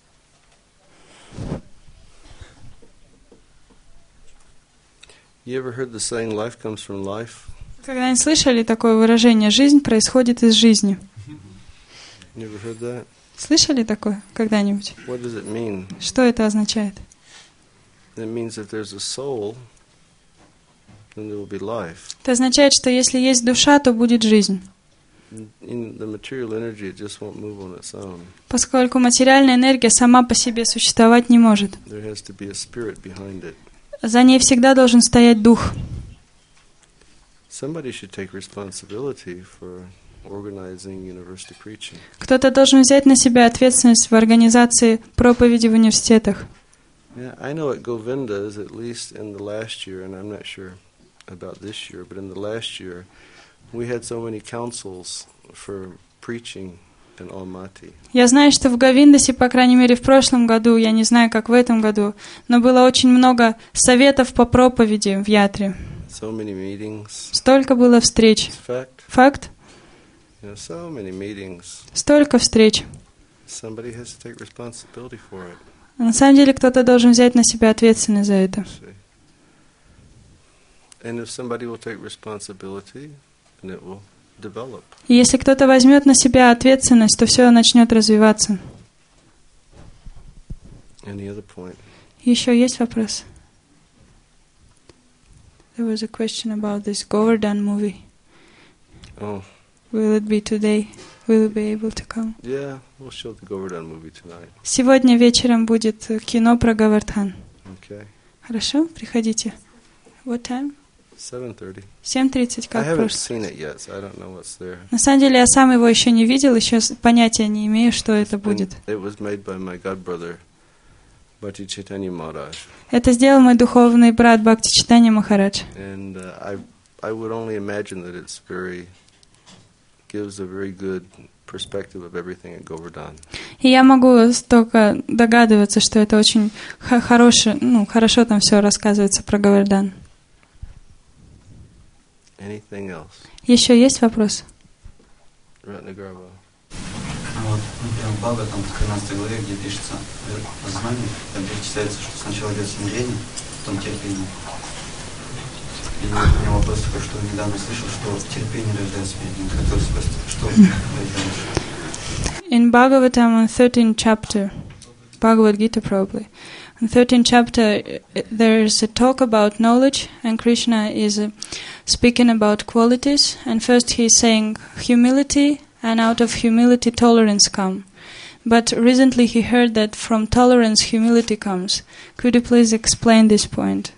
ever heard the saying, life comes from life? Когда-нибудь слышали такое выражение «жизнь происходит из жизни»? You ever heard that? Слышали такое когда-нибудь? What does it mean? Что это означает? It means if there's a soul, then there will be life. Это означает, что если есть душа, то будет жизнь. In the material energy, it just won't move on its own. Поскольку материальная энергия сама по себе существовать не может. There has to be a spirit behind it. За ней всегда должен стоять дух. Somebody should take responsibility for organizing university preaching. Кто-то должен взять на себя ответственность в организации проповеди в университетах. Yeah, I know at Govinda's, at least in the last year, and I'm not sure about this year, but in the last year, we had so many councils for preaching in Almaty. Я знаю, что в Говиндасе, по крайней мере, в прошлом году, я не знаю, как в этом году, но было очень много советов по проповеди в Ятре. So many meetings. Столько было встреч. It's fact. Факт? You know, so many meetings. Столько встреч. Somebody has to take responsibility for it. А на самом деле кто-то должен взять на себя ответственность за это. See. And if somebody will take responsibility, then it will develop. И если кто-то возьмет на себя ответственность, то все начнет развиваться. Any other point? Еще есть вопрос? There was a question about this Govardhan movie. Oh, Will it be today? Will you be able to come? yeah, we'll show the Govardhan movie tonight. Сегодня вечером будет кино про Говардхан. Okay. Хорошо? Приходите. What time? 7:30. 7:30, I как в haven't прошлом. seen it yet, so I don't know what's there. На самом деле я сам его еще не видел, еще понятия не имею, что это будет. And it was made by my godbrother, Bhakti Chaitanya Maharaj. Это сделал мой духовный брат Бхакти Чайтанья Махарадж. And I would only imagine that it's gives a very good perspective of everything at Govardhan. И я могу только догадываться, что это очень хорошо там все рассказывается про Говардан. Anything else? Еще есть вопрос? Ratnagarva. Вот, например, в Бхагаватам, в 13 главе, где пишется о знании, там читается, что сначала идет смирение, потом терпение. И у меня вопрос такой, что недавно слышал, что терпение рождает смирение. Хотел спросить, что это? In Bhagavatam, on 13th chapter, Bhagavad Gita probably, in 13th chapter, there is a talk about knowledge, and Krishna is speaking about qualities, and first he is saying humility, and out of humility tolerance come. But recently he heard that from tolerance humility comes. Could you please explain this point?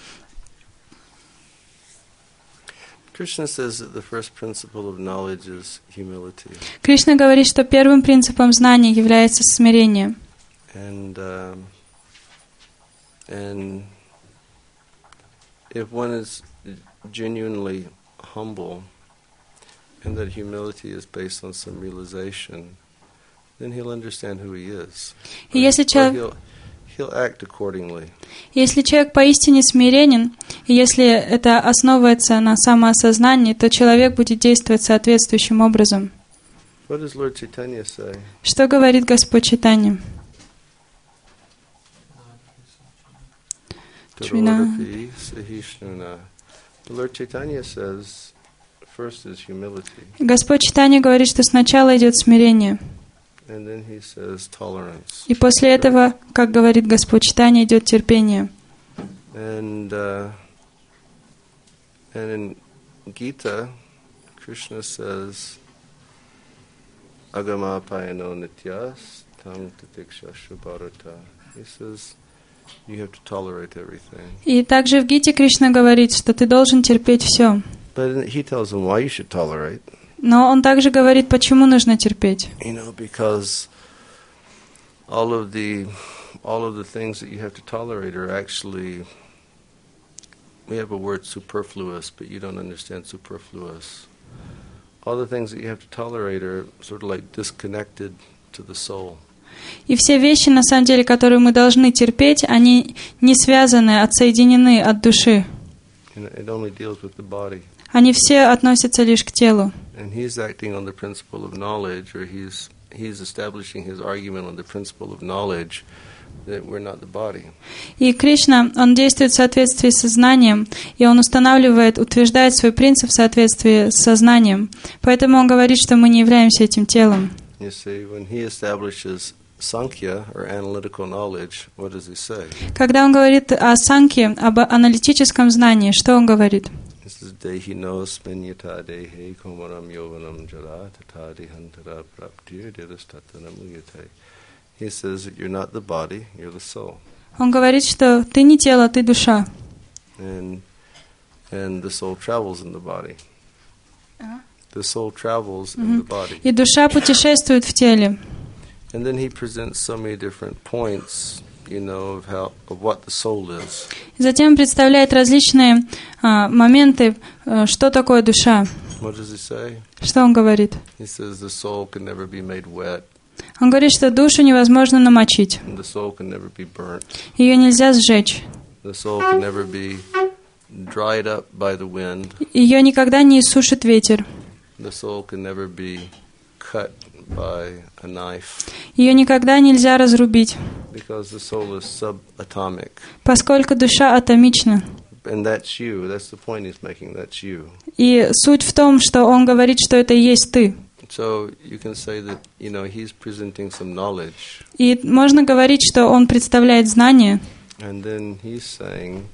Krishna says that the first principle of knowledge is humility. Кришна говорит, что первым принципом знания является смирение. And if one is genuinely humble, and that humility is based on some realization, then he'll understand who he is. И если человек... He'll act accordingly. Если человек поистине смиренен, и если это основывается на самоосознании, то человек будет действовать соответствующим образом. What does Lord Chaitanya say? Что говорит Господь Чайтанья? Lord Chaitanya says, first is humility. Господь Чайтанья говорит, что сначала идет смирение. And then he says tolerance. И после этого, как говорит Господь Чайтанья, идет терпение. And in Gita, Krishna says, Agama payano nityas tam titikshashu bharata. He says, you have to tolerate everything. И также в Гите Кришна говорит, что ты должен терпеть все. But he tells them why you should tolerate. Но он также говорит, почему нужно терпеть. Because all of the things that you have to tolerate are actually, we have a word superfluous, but you don't understand superfluous. All the things that you have to tolerate are sort of like disconnected to the soul. И все вещи, на самом деле, которые мы должны терпеть, они не связаны, отсоединены от души. It only deals with the body. Они все относятся лишь к телу. And he's acting on the principle of knowledge, or he's establishing his argument on the principle of knowledge that we're not the body. И Кришна, он действует в соответствии с сознанием, и он утверждает свой принцип в соответствии с сознанием. Поэтому он говорит, что мы не являемся этим телом. You see, when he establishes Sankhya, or analytical knowledge, what does he say? Когда он говорит о санkhye, об аналитическом знании, что он говорит? This is dehi nos menyata dehi komaram yovanam jara tatadi hantara praptir dirastatanam uyate. He says that you're not the body, you're the soul. Он говорит, что ты не тело, ты душа. And the soul travels in the body. The soul travels in the body. И душа путешествует в теле. And then he presents so many different points, of what the soul is. Затем представляет различные моменты, что такое душа. What does he say? Что он говорит? He says the soul can never be made wet. Он говорит, что душу невозможно намочить. And the soul can never be burnt. Ее нельзя сжечь. The soul can never be dried up by the wind. Ее никогда не иссушит ветер. The soul can never be cut by a knife. Ее никогда нельзя разрубить. Because the soul is subatomic. Поскольку душа атомична. And that's you. That's the point he's making. That's you. И суть в том, что он говорит, что это и есть ты. So you can say that, he's presenting some knowledge. И можно говорить, что он представляет знание. And then he's saying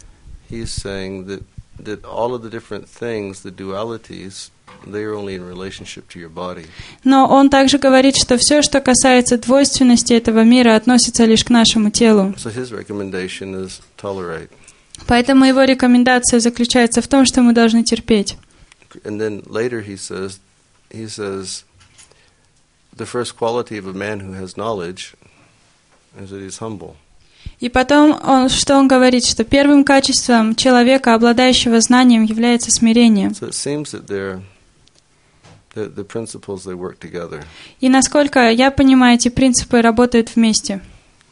that all of the different things, the dualities, they are only in relationship to your body. Но он также говорит, что все, что касается двойственности этого мира, относится лишь к нашему телу. So his recommendation is tolerate. Поэтому его рекомендация заключается в том, что мы должны терпеть. And then later he says, the first quality of a man who has knowledge is that he's humble. И потом что он говорит, что первым качеством человека, обладающего знанием, является смирение. So it seems that the principles they work together. И насколько я понимаю, эти принципы работают вместе.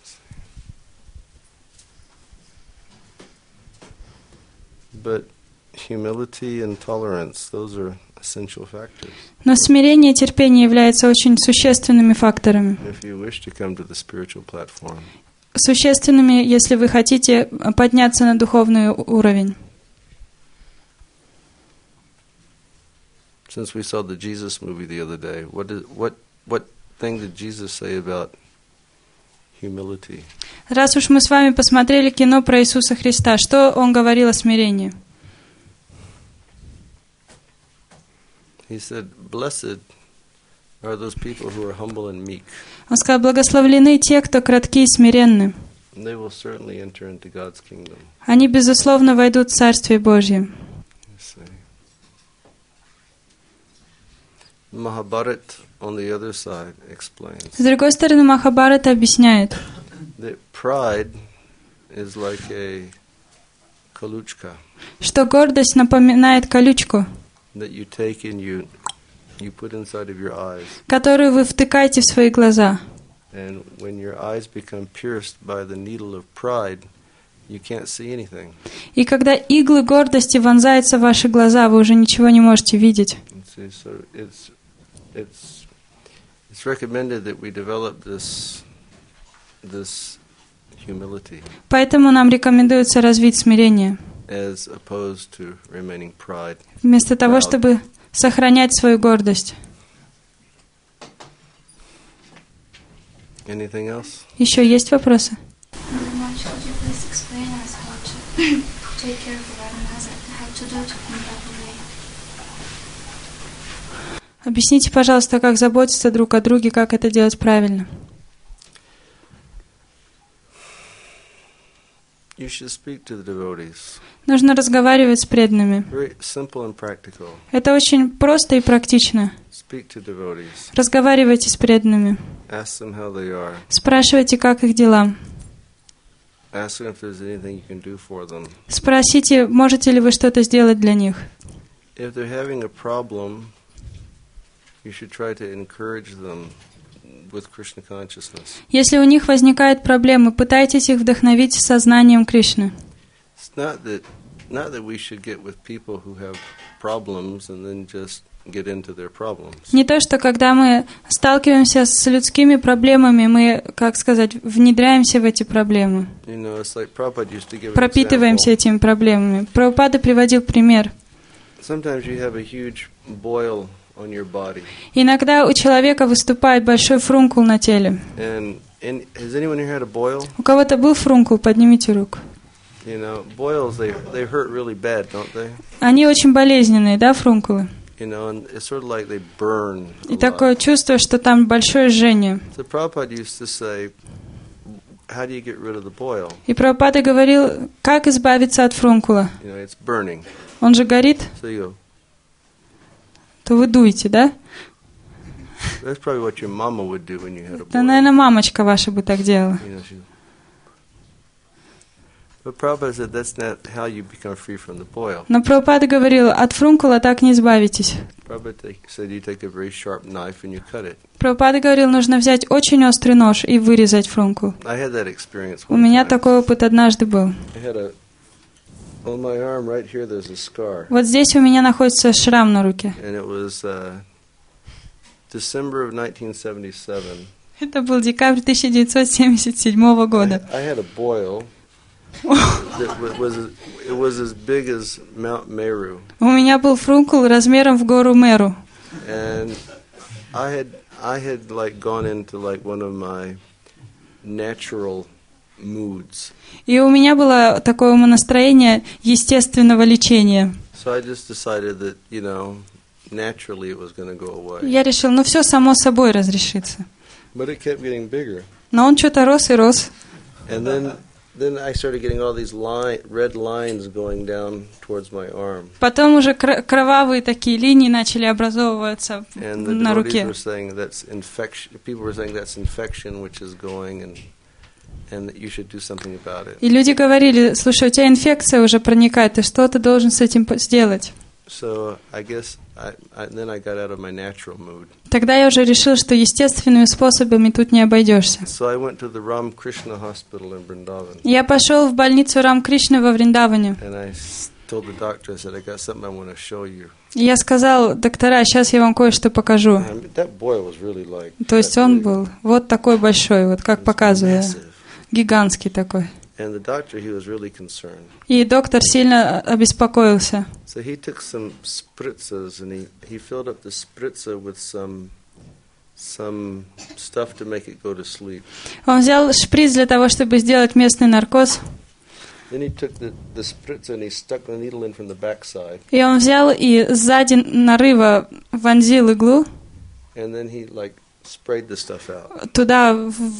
But humility and tolerance, those are essential factors. Но смирение и терпение являются очень существенными факторами. If you wish to come to the spiritual platform. Существенными, если вы хотите подняться на духовный уровень. Since we saw the Jesus movie the other day, what thing did Jesus say about humility? Раз уж мы с вами посмотрели кино про Иисуса Христа, что он говорил о смирении? He said, "Blessed are those people who are humble and meek." Он сказал, благословлены те, кто кратки и смиренны. They will certainly enter into God's kingdom. Они, безусловно, войдут в Царствие Божье. Mahabharat, on the other side, explains. С другой стороны, Махабхарата объясняет, That pride is like a колючка. Что гордость напоминает колючку, That you take and you put inside of your eyes. которую вы втыкаете в свои глаза. And when your eyes become pierced by the needle of pride, you can't see anything. И когда иглы гордости вонзаются в ваши глаза, вы уже ничего не можете видеть. So it's recommended that we develop this humility Поэтому нам рекомендуется развить смирение, as opposed to remaining pride. вместо того, чтобы сохранять свою гордость. Anything else? Еще есть вопросы? Объясните, пожалуйста, как заботиться друг о друге, как это делать правильно. You should speak to the devotees. Нужно разговаривать с преданными. Very simple and practical. Это очень просто и практично. Speak to devotees. Разговаривайте с преданными. Ask them how they are. Спрашивайте, как их дела. Ask them if there's anything you can do for them. Спросите, можете ли вы что-то сделать для них. If they're having a problem, you should try to encourage them with Krishna consciousness. Если у них возникают проблемы, пытайтесь их вдохновить сознанием Кришны. It's not that we should get with people who have problems and then just get into their problems. Не то, что когда мы сталкиваемся с людскими проблемами, мы, как сказать, внедряемся в эти проблемы. You know, it's like Prabhupada used to give an Пропитываемся example. этими проблемами. Прабхупада приводил пример. Sometimes you have a huge boil on your body. Иногда у человека выступает большой фрункул на теле. And has anyone here had a boil? У кого-то был фрункул? Поднимите руку. You know, boils, they hurt really bad, don't they? Они очень болезненные, да, фрункулы? You know, and it's sort of like they burn a И такое lot. чувство, что там большое жжение. So Prabhupada used to say, how do you get rid of the boil? И Прабхупада говорил, как избавиться от фрункула. You know, it's burning. Он же горит, So you go, то вы дуете, да? that's probably what your mama would do when you had a Это, boil. наверное, мамочка ваша бы так делала. You know, but Prabhupada said that's not how you become free from the boil. Но Прабхупада говорил, от фрункула так не избавитесь. Prabhupada said you take a very sharp knife and you cut it. Прабхупада говорил, нужно взять очень острый нож и вырезать фрункул. I had that experience У one меня time. такой опыт однажды был. I had on my arm right here there's a scar. Вот здесь у меня находится шрам на руке. And it was December of 1977. Это был декабрь 1977 года. I had a boil that was as big as Mount Meru. У меня был фрункул размером в гору Меру. And I had like gone into like one of my natural moods. И у меня было такое умонастроение естественного лечения. So I just decided that, you know, naturally it was going to go away. Я решил, ну все само собой разрешится. But it kept getting bigger. Но он что-то рос и рос. And then I started getting all these red lines going down towards my arm. Потом уже кровавые такие линии начали образовываться And the на devotees руке. were saying that's infection. People were saying that's infection which is going and that you should do something about it. И люди говорили, слушай, у тебя инфекция уже проникает, ты что-то должен с этим сделать. So I guess then I got out of my natural mood. Тогда я уже решил, что естественными способами тут не обойдешься. So I went to the Ram Krishna Hospital in Vrindavan. Я пошел в больницу Рам Кришны во Вриндаване. And I told the doctor, I said, I got something I want to show you. И я сказал, доктора, сейчас я вам кое-что покажу. I mean, that boil was really like. То есть that он big. был вот такой большой, вот как It was показываю, massive. гигантский такой. And the doctor, he was really concerned. И доктор сильно обеспокоился. So he took some spritzers and he filled up the spritzer with some stuff to make it go to sleep. Он взял шприц для того, чтобы сделать местный наркоз. Then he took the spritzer and he stuck the needle in from the backside. И он взял и сзади нарыва вонзил иглу And then he like sprayed the stuff out. туда,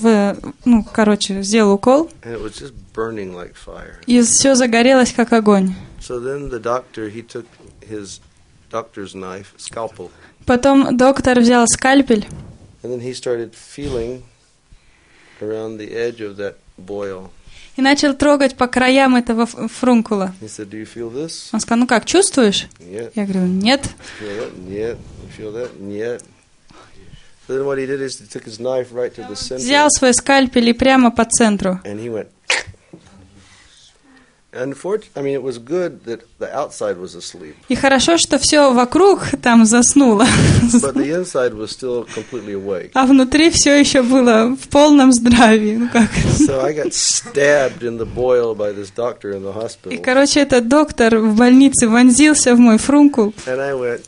сделал укол. And it was just burning like fire. И все загорелось, как огонь. So then the doctor, he took his doctor's knife, scalpel, Потом доктор взял скальпель, and then he started feeling around the edge of that boil. И начал трогать по краям этого фрункула. He said, "Do you feel this?" Он сказал, ну как, чувствуешь? Нет. Я говорю, нет. Feel that? Нет. You feel that? Нет. So then what he did is he took his knife right to the center. Взял свой скальпель и прямо по центру. And he went. Unfortunately, I mean, it was good that the outside was asleep. И хорошо, что все вокруг там заснуло. But the inside was still completely awake. А внутри все еще было в полном здравии. Ну как? So I got stabbed in the boil by this doctor in the hospital. И, короче, этот доктор в больнице вонзился в мой фрункул. And I went,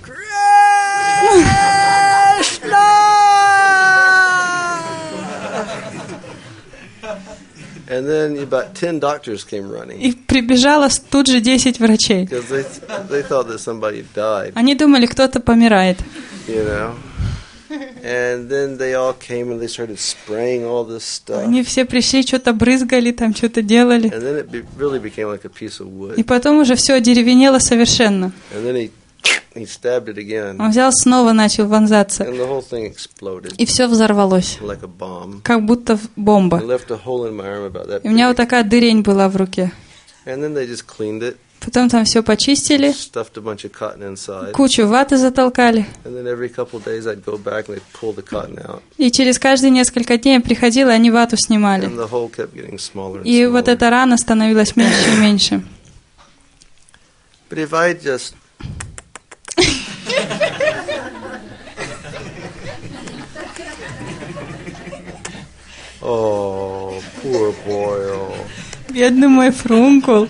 and then about 10 doctors came running. И прибежало тут же 10 врачей. Because they thought that somebody died, Они думали, кто-то помирает. you know. And then they all came and they started spraying all this stuff. Они все пришли, что-то брызгали, там что-то делали. And then it really became like a piece of wood. И потом уже все одеревенело совершенно. And then he stabbed it again. Он взял, снова начал вонзаться. And the whole thing exploded И все взорвалось, like a bomb. как будто бомба. It left a hole in my arm about that И у меня вот big. такая дырень была в руке. And then they just cleaned it, Потом там все почистили, stuffed a bunch of cotton inside. кучу ваты затолкали. And then every couple of days I'd go back and they'd pull the cotton out. И через каждые несколько дней я приходила, и они вату снимали. And the hole kept getting smaller and И вот smaller. эта рана становилась меньше и меньше. But if I just oh, poor boy. Бедный мой фрункул.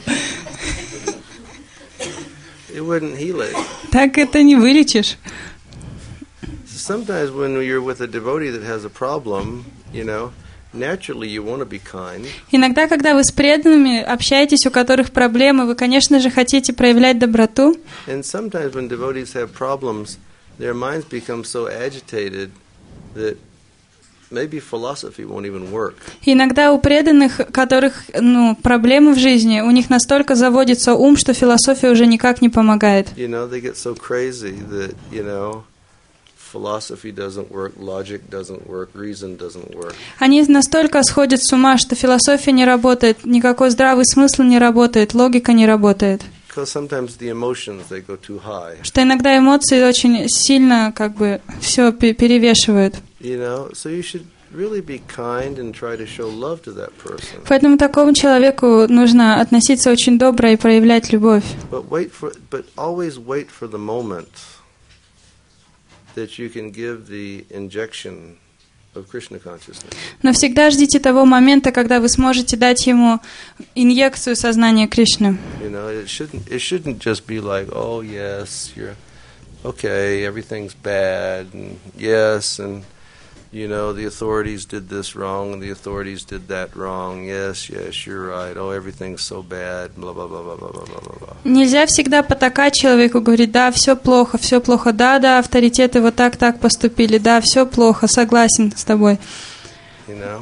It wouldn't heal it. Так это не вылечишь. Sometimes when you're with a devotee that has a problem, you know, naturally you want to be kind. Иногда, когда вы с преданными общаетесь, у которых проблемы, вы, конечно же, хотите проявлять доброту. And sometimes when devotees have problems, their minds become so agitated that maybe philosophy won't even work. И иногда у преданных, у которых проблемы в жизни, у них настолько заводится ум, что философия уже никак не помогает. You know, they get so crazy that, you know, philosophy doesn't work, logic doesn't work, reason doesn't work. Они настолько сходят с ума, что философия не работает, никакой здравый смысл не работает, логика не работает. Because sometimes the emotions, they go too high. Что иногда эмоции очень сильно, все перевешивают. You know, so you should really be kind and try to show love to that person. Поэтому такому человеку нужно относиться очень добро и проявлять любовь. But always wait for the moment that you can give the injection of Krishna consciousness. Но всегда ждите того момента, когда вы сможете дать ему инъекцию сознания Кришны. You know, it shouldn't just be like, oh yes, you're okay, everything's bad, and yes, and you know, the authorities did this wrong, and the authorities did that wrong. Yes, you're right. Oh, everything's so bad. Blah blah blah blah blah blah blah blah. Нельзя всегда потакать человеку, говорить, да, все плохо, да, авторитеты вот так поступили, да, все плохо, согласен с тобой. You know.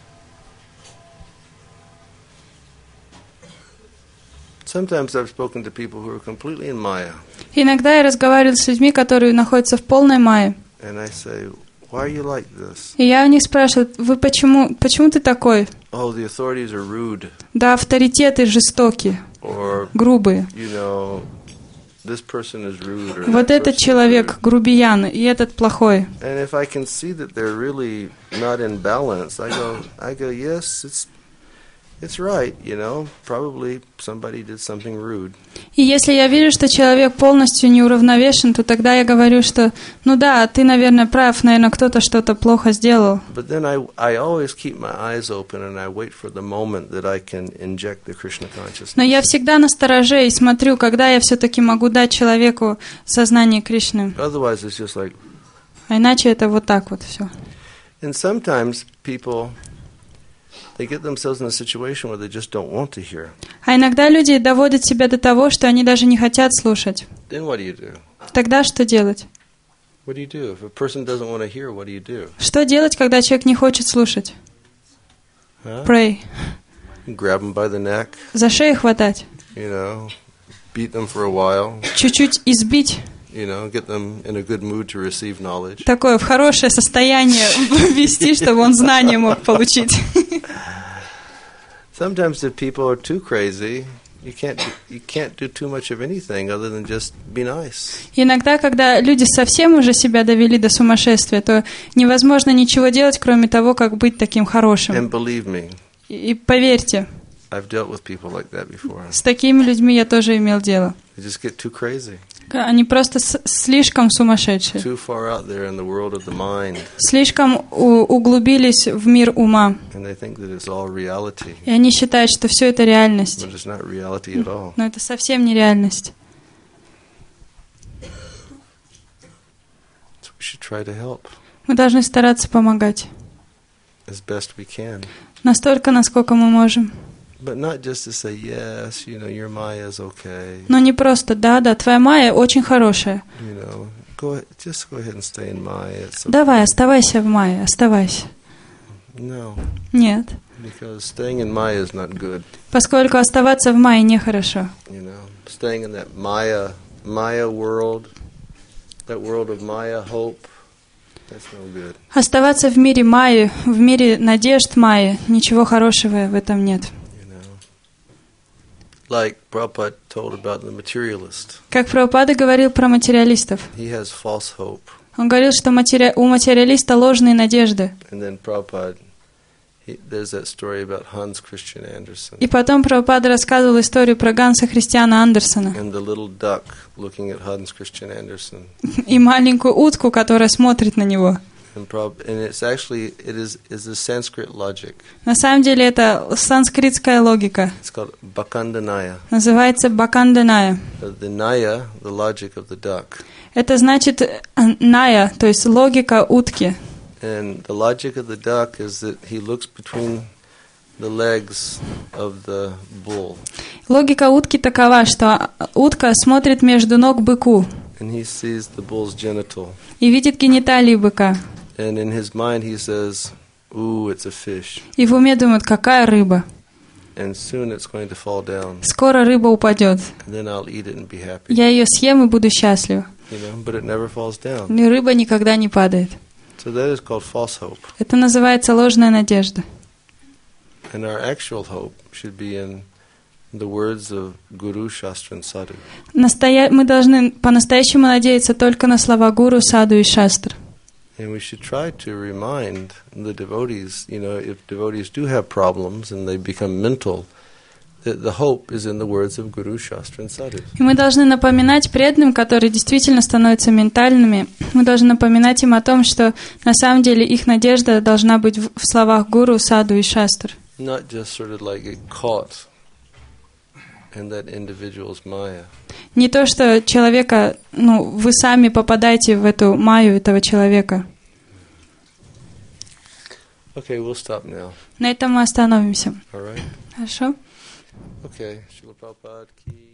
Sometimes I've spoken to people who are completely in Maya. Иногда я разговариваю с людьми, которые находятся в полной майе. And I say, why are you like this? И я у них спрашиваю, вы почему ты такой? Oh, the authorities are rude. Да, авторитеты жестокие, Or, грубые. you know, this person is rude. Or Вот that этот person is человек rude. грубиян, и этот плохой. And if I can see that they're really not in balance, I go, yes, it's right, you know, probably somebody did something rude. И если я вижу, что человек полностью неуравновешен, то тогда я говорю, что, ну да, ты, наверное, прав, наверное, кто-то что-то плохо сделал. But then I always keep my eyes open and I wait for the moment that I can inject the Krishna consciousness. Но я всегда настороже и смотрю, когда я все-таки могу дать человеку сознание Кришны. Otherwise, it's just like. А иначе это вот так вот все. And sometimes people, they get themselves in a situation where they just don't want to hear. А иногда люди доводят себя до того, что они даже не хотят слушать. Then what do you do? Тогда что делать? What do you do? If a person doesn't want to hear, what do you do? Что делать, когда человек не хочет слушать? Huh? Pray. Grab them by the neck, За шею хватать. you know, beat them for a while, Чуть-чуть избить. you know, get them in a good mood to receive knowledge. Такое в хорошее состояние ввести, чтобы он знания мог получить. Sometimes if people are too crazy, you can't do too much of anything other than just be nice. Иногда, когда люди совсем уже себя довели до сумасшествия, то невозможно ничего делать, кроме того, как быть таким хорошим. And believe me, И поверьте, I've dealt with people like that before. с такими людьми я тоже имел дело. They just get too crazy, Они просто слишком сумасшедшие, too far out there in the world of the mind, слишком углубились в мир ума. and they think that it's all reality, И они считают, что все это реальность. but it's not reality at all. Но это совсем не реальность. So we should try to help Мы должны стараться помогать. as best we can. Настолько, насколько мы можем. But not just to say, yes, your Maya's okay. Но не просто, да, твоя Майя очень хорошая. Just go ahead and stay in Maya. It's okay. Давай, оставайся в Майе, оставайся. No, Нет. because staying in Maya is not good. Поскольку оставаться в Майе нехорошо. Staying in that Maya world, that world of Maya hope, that's no good. Оставаться в мире Майи, в мире надежд Майи, ничего хорошего в этом нет. Like Prabhupada told about the materialist. Как Прабхупада говорил про материалистов. He has false hope. Он говорил, что у материалиста ложные надежды. And then Prabhupada, there's that story about Hans Christian Andersen. И потом Прабхупада рассказывал историю про Ганса Христиана Андерсена. And the little duck looking at Hans Christian Andersen. И маленькую утку, которая смотрит на него. And it's actually, it is a Sanskrit logic. На самом деле это санскритская логика. It's called Bakandanaya. Называется Баканданая. The Naya, the logic of the duck. Это значит ная, то есть логика утки. And the logic of the duck is that he looks between the legs of the bull. Логика утки такова, что утка смотрит между ног быку. And he sees the bull's genital. И видит гениталии быка. And in his mind he says, "Ooh, it's a fish." И в уме думает, какая рыба. And soon it's going to fall down. Скоро рыба упадет. And then I'll eat it and be happy. Я ее съем и буду счастлив. But it never falls down. Но рыба никогда не падает. So that is called false hope. Это называется ложная надежда. And our actual hope should be in the words of Guru, Shastra and Sadhu. Мы должны по-настоящему надеяться только на слова Гуру, Саду и Шастр. And we should try to remind the devotees, if devotees do have problems and they become mental, that the hope is in the words of Guru, Shastra and Sadhu. И мы должны напоминать преданным, которые действительно становятся ментальными, мы должны напоминать им о том, что на самом деле их надежда должна быть в словах Гуру, Саду и Шастр. Not just sort of like get caught in that individual's Maya. Не то, что человека, вы сами попадаете в эту майю этого человека. Okay, we'll stop now. На этом мы остановимся. All right. Хорошо? Okay, Srila Prabhupada ki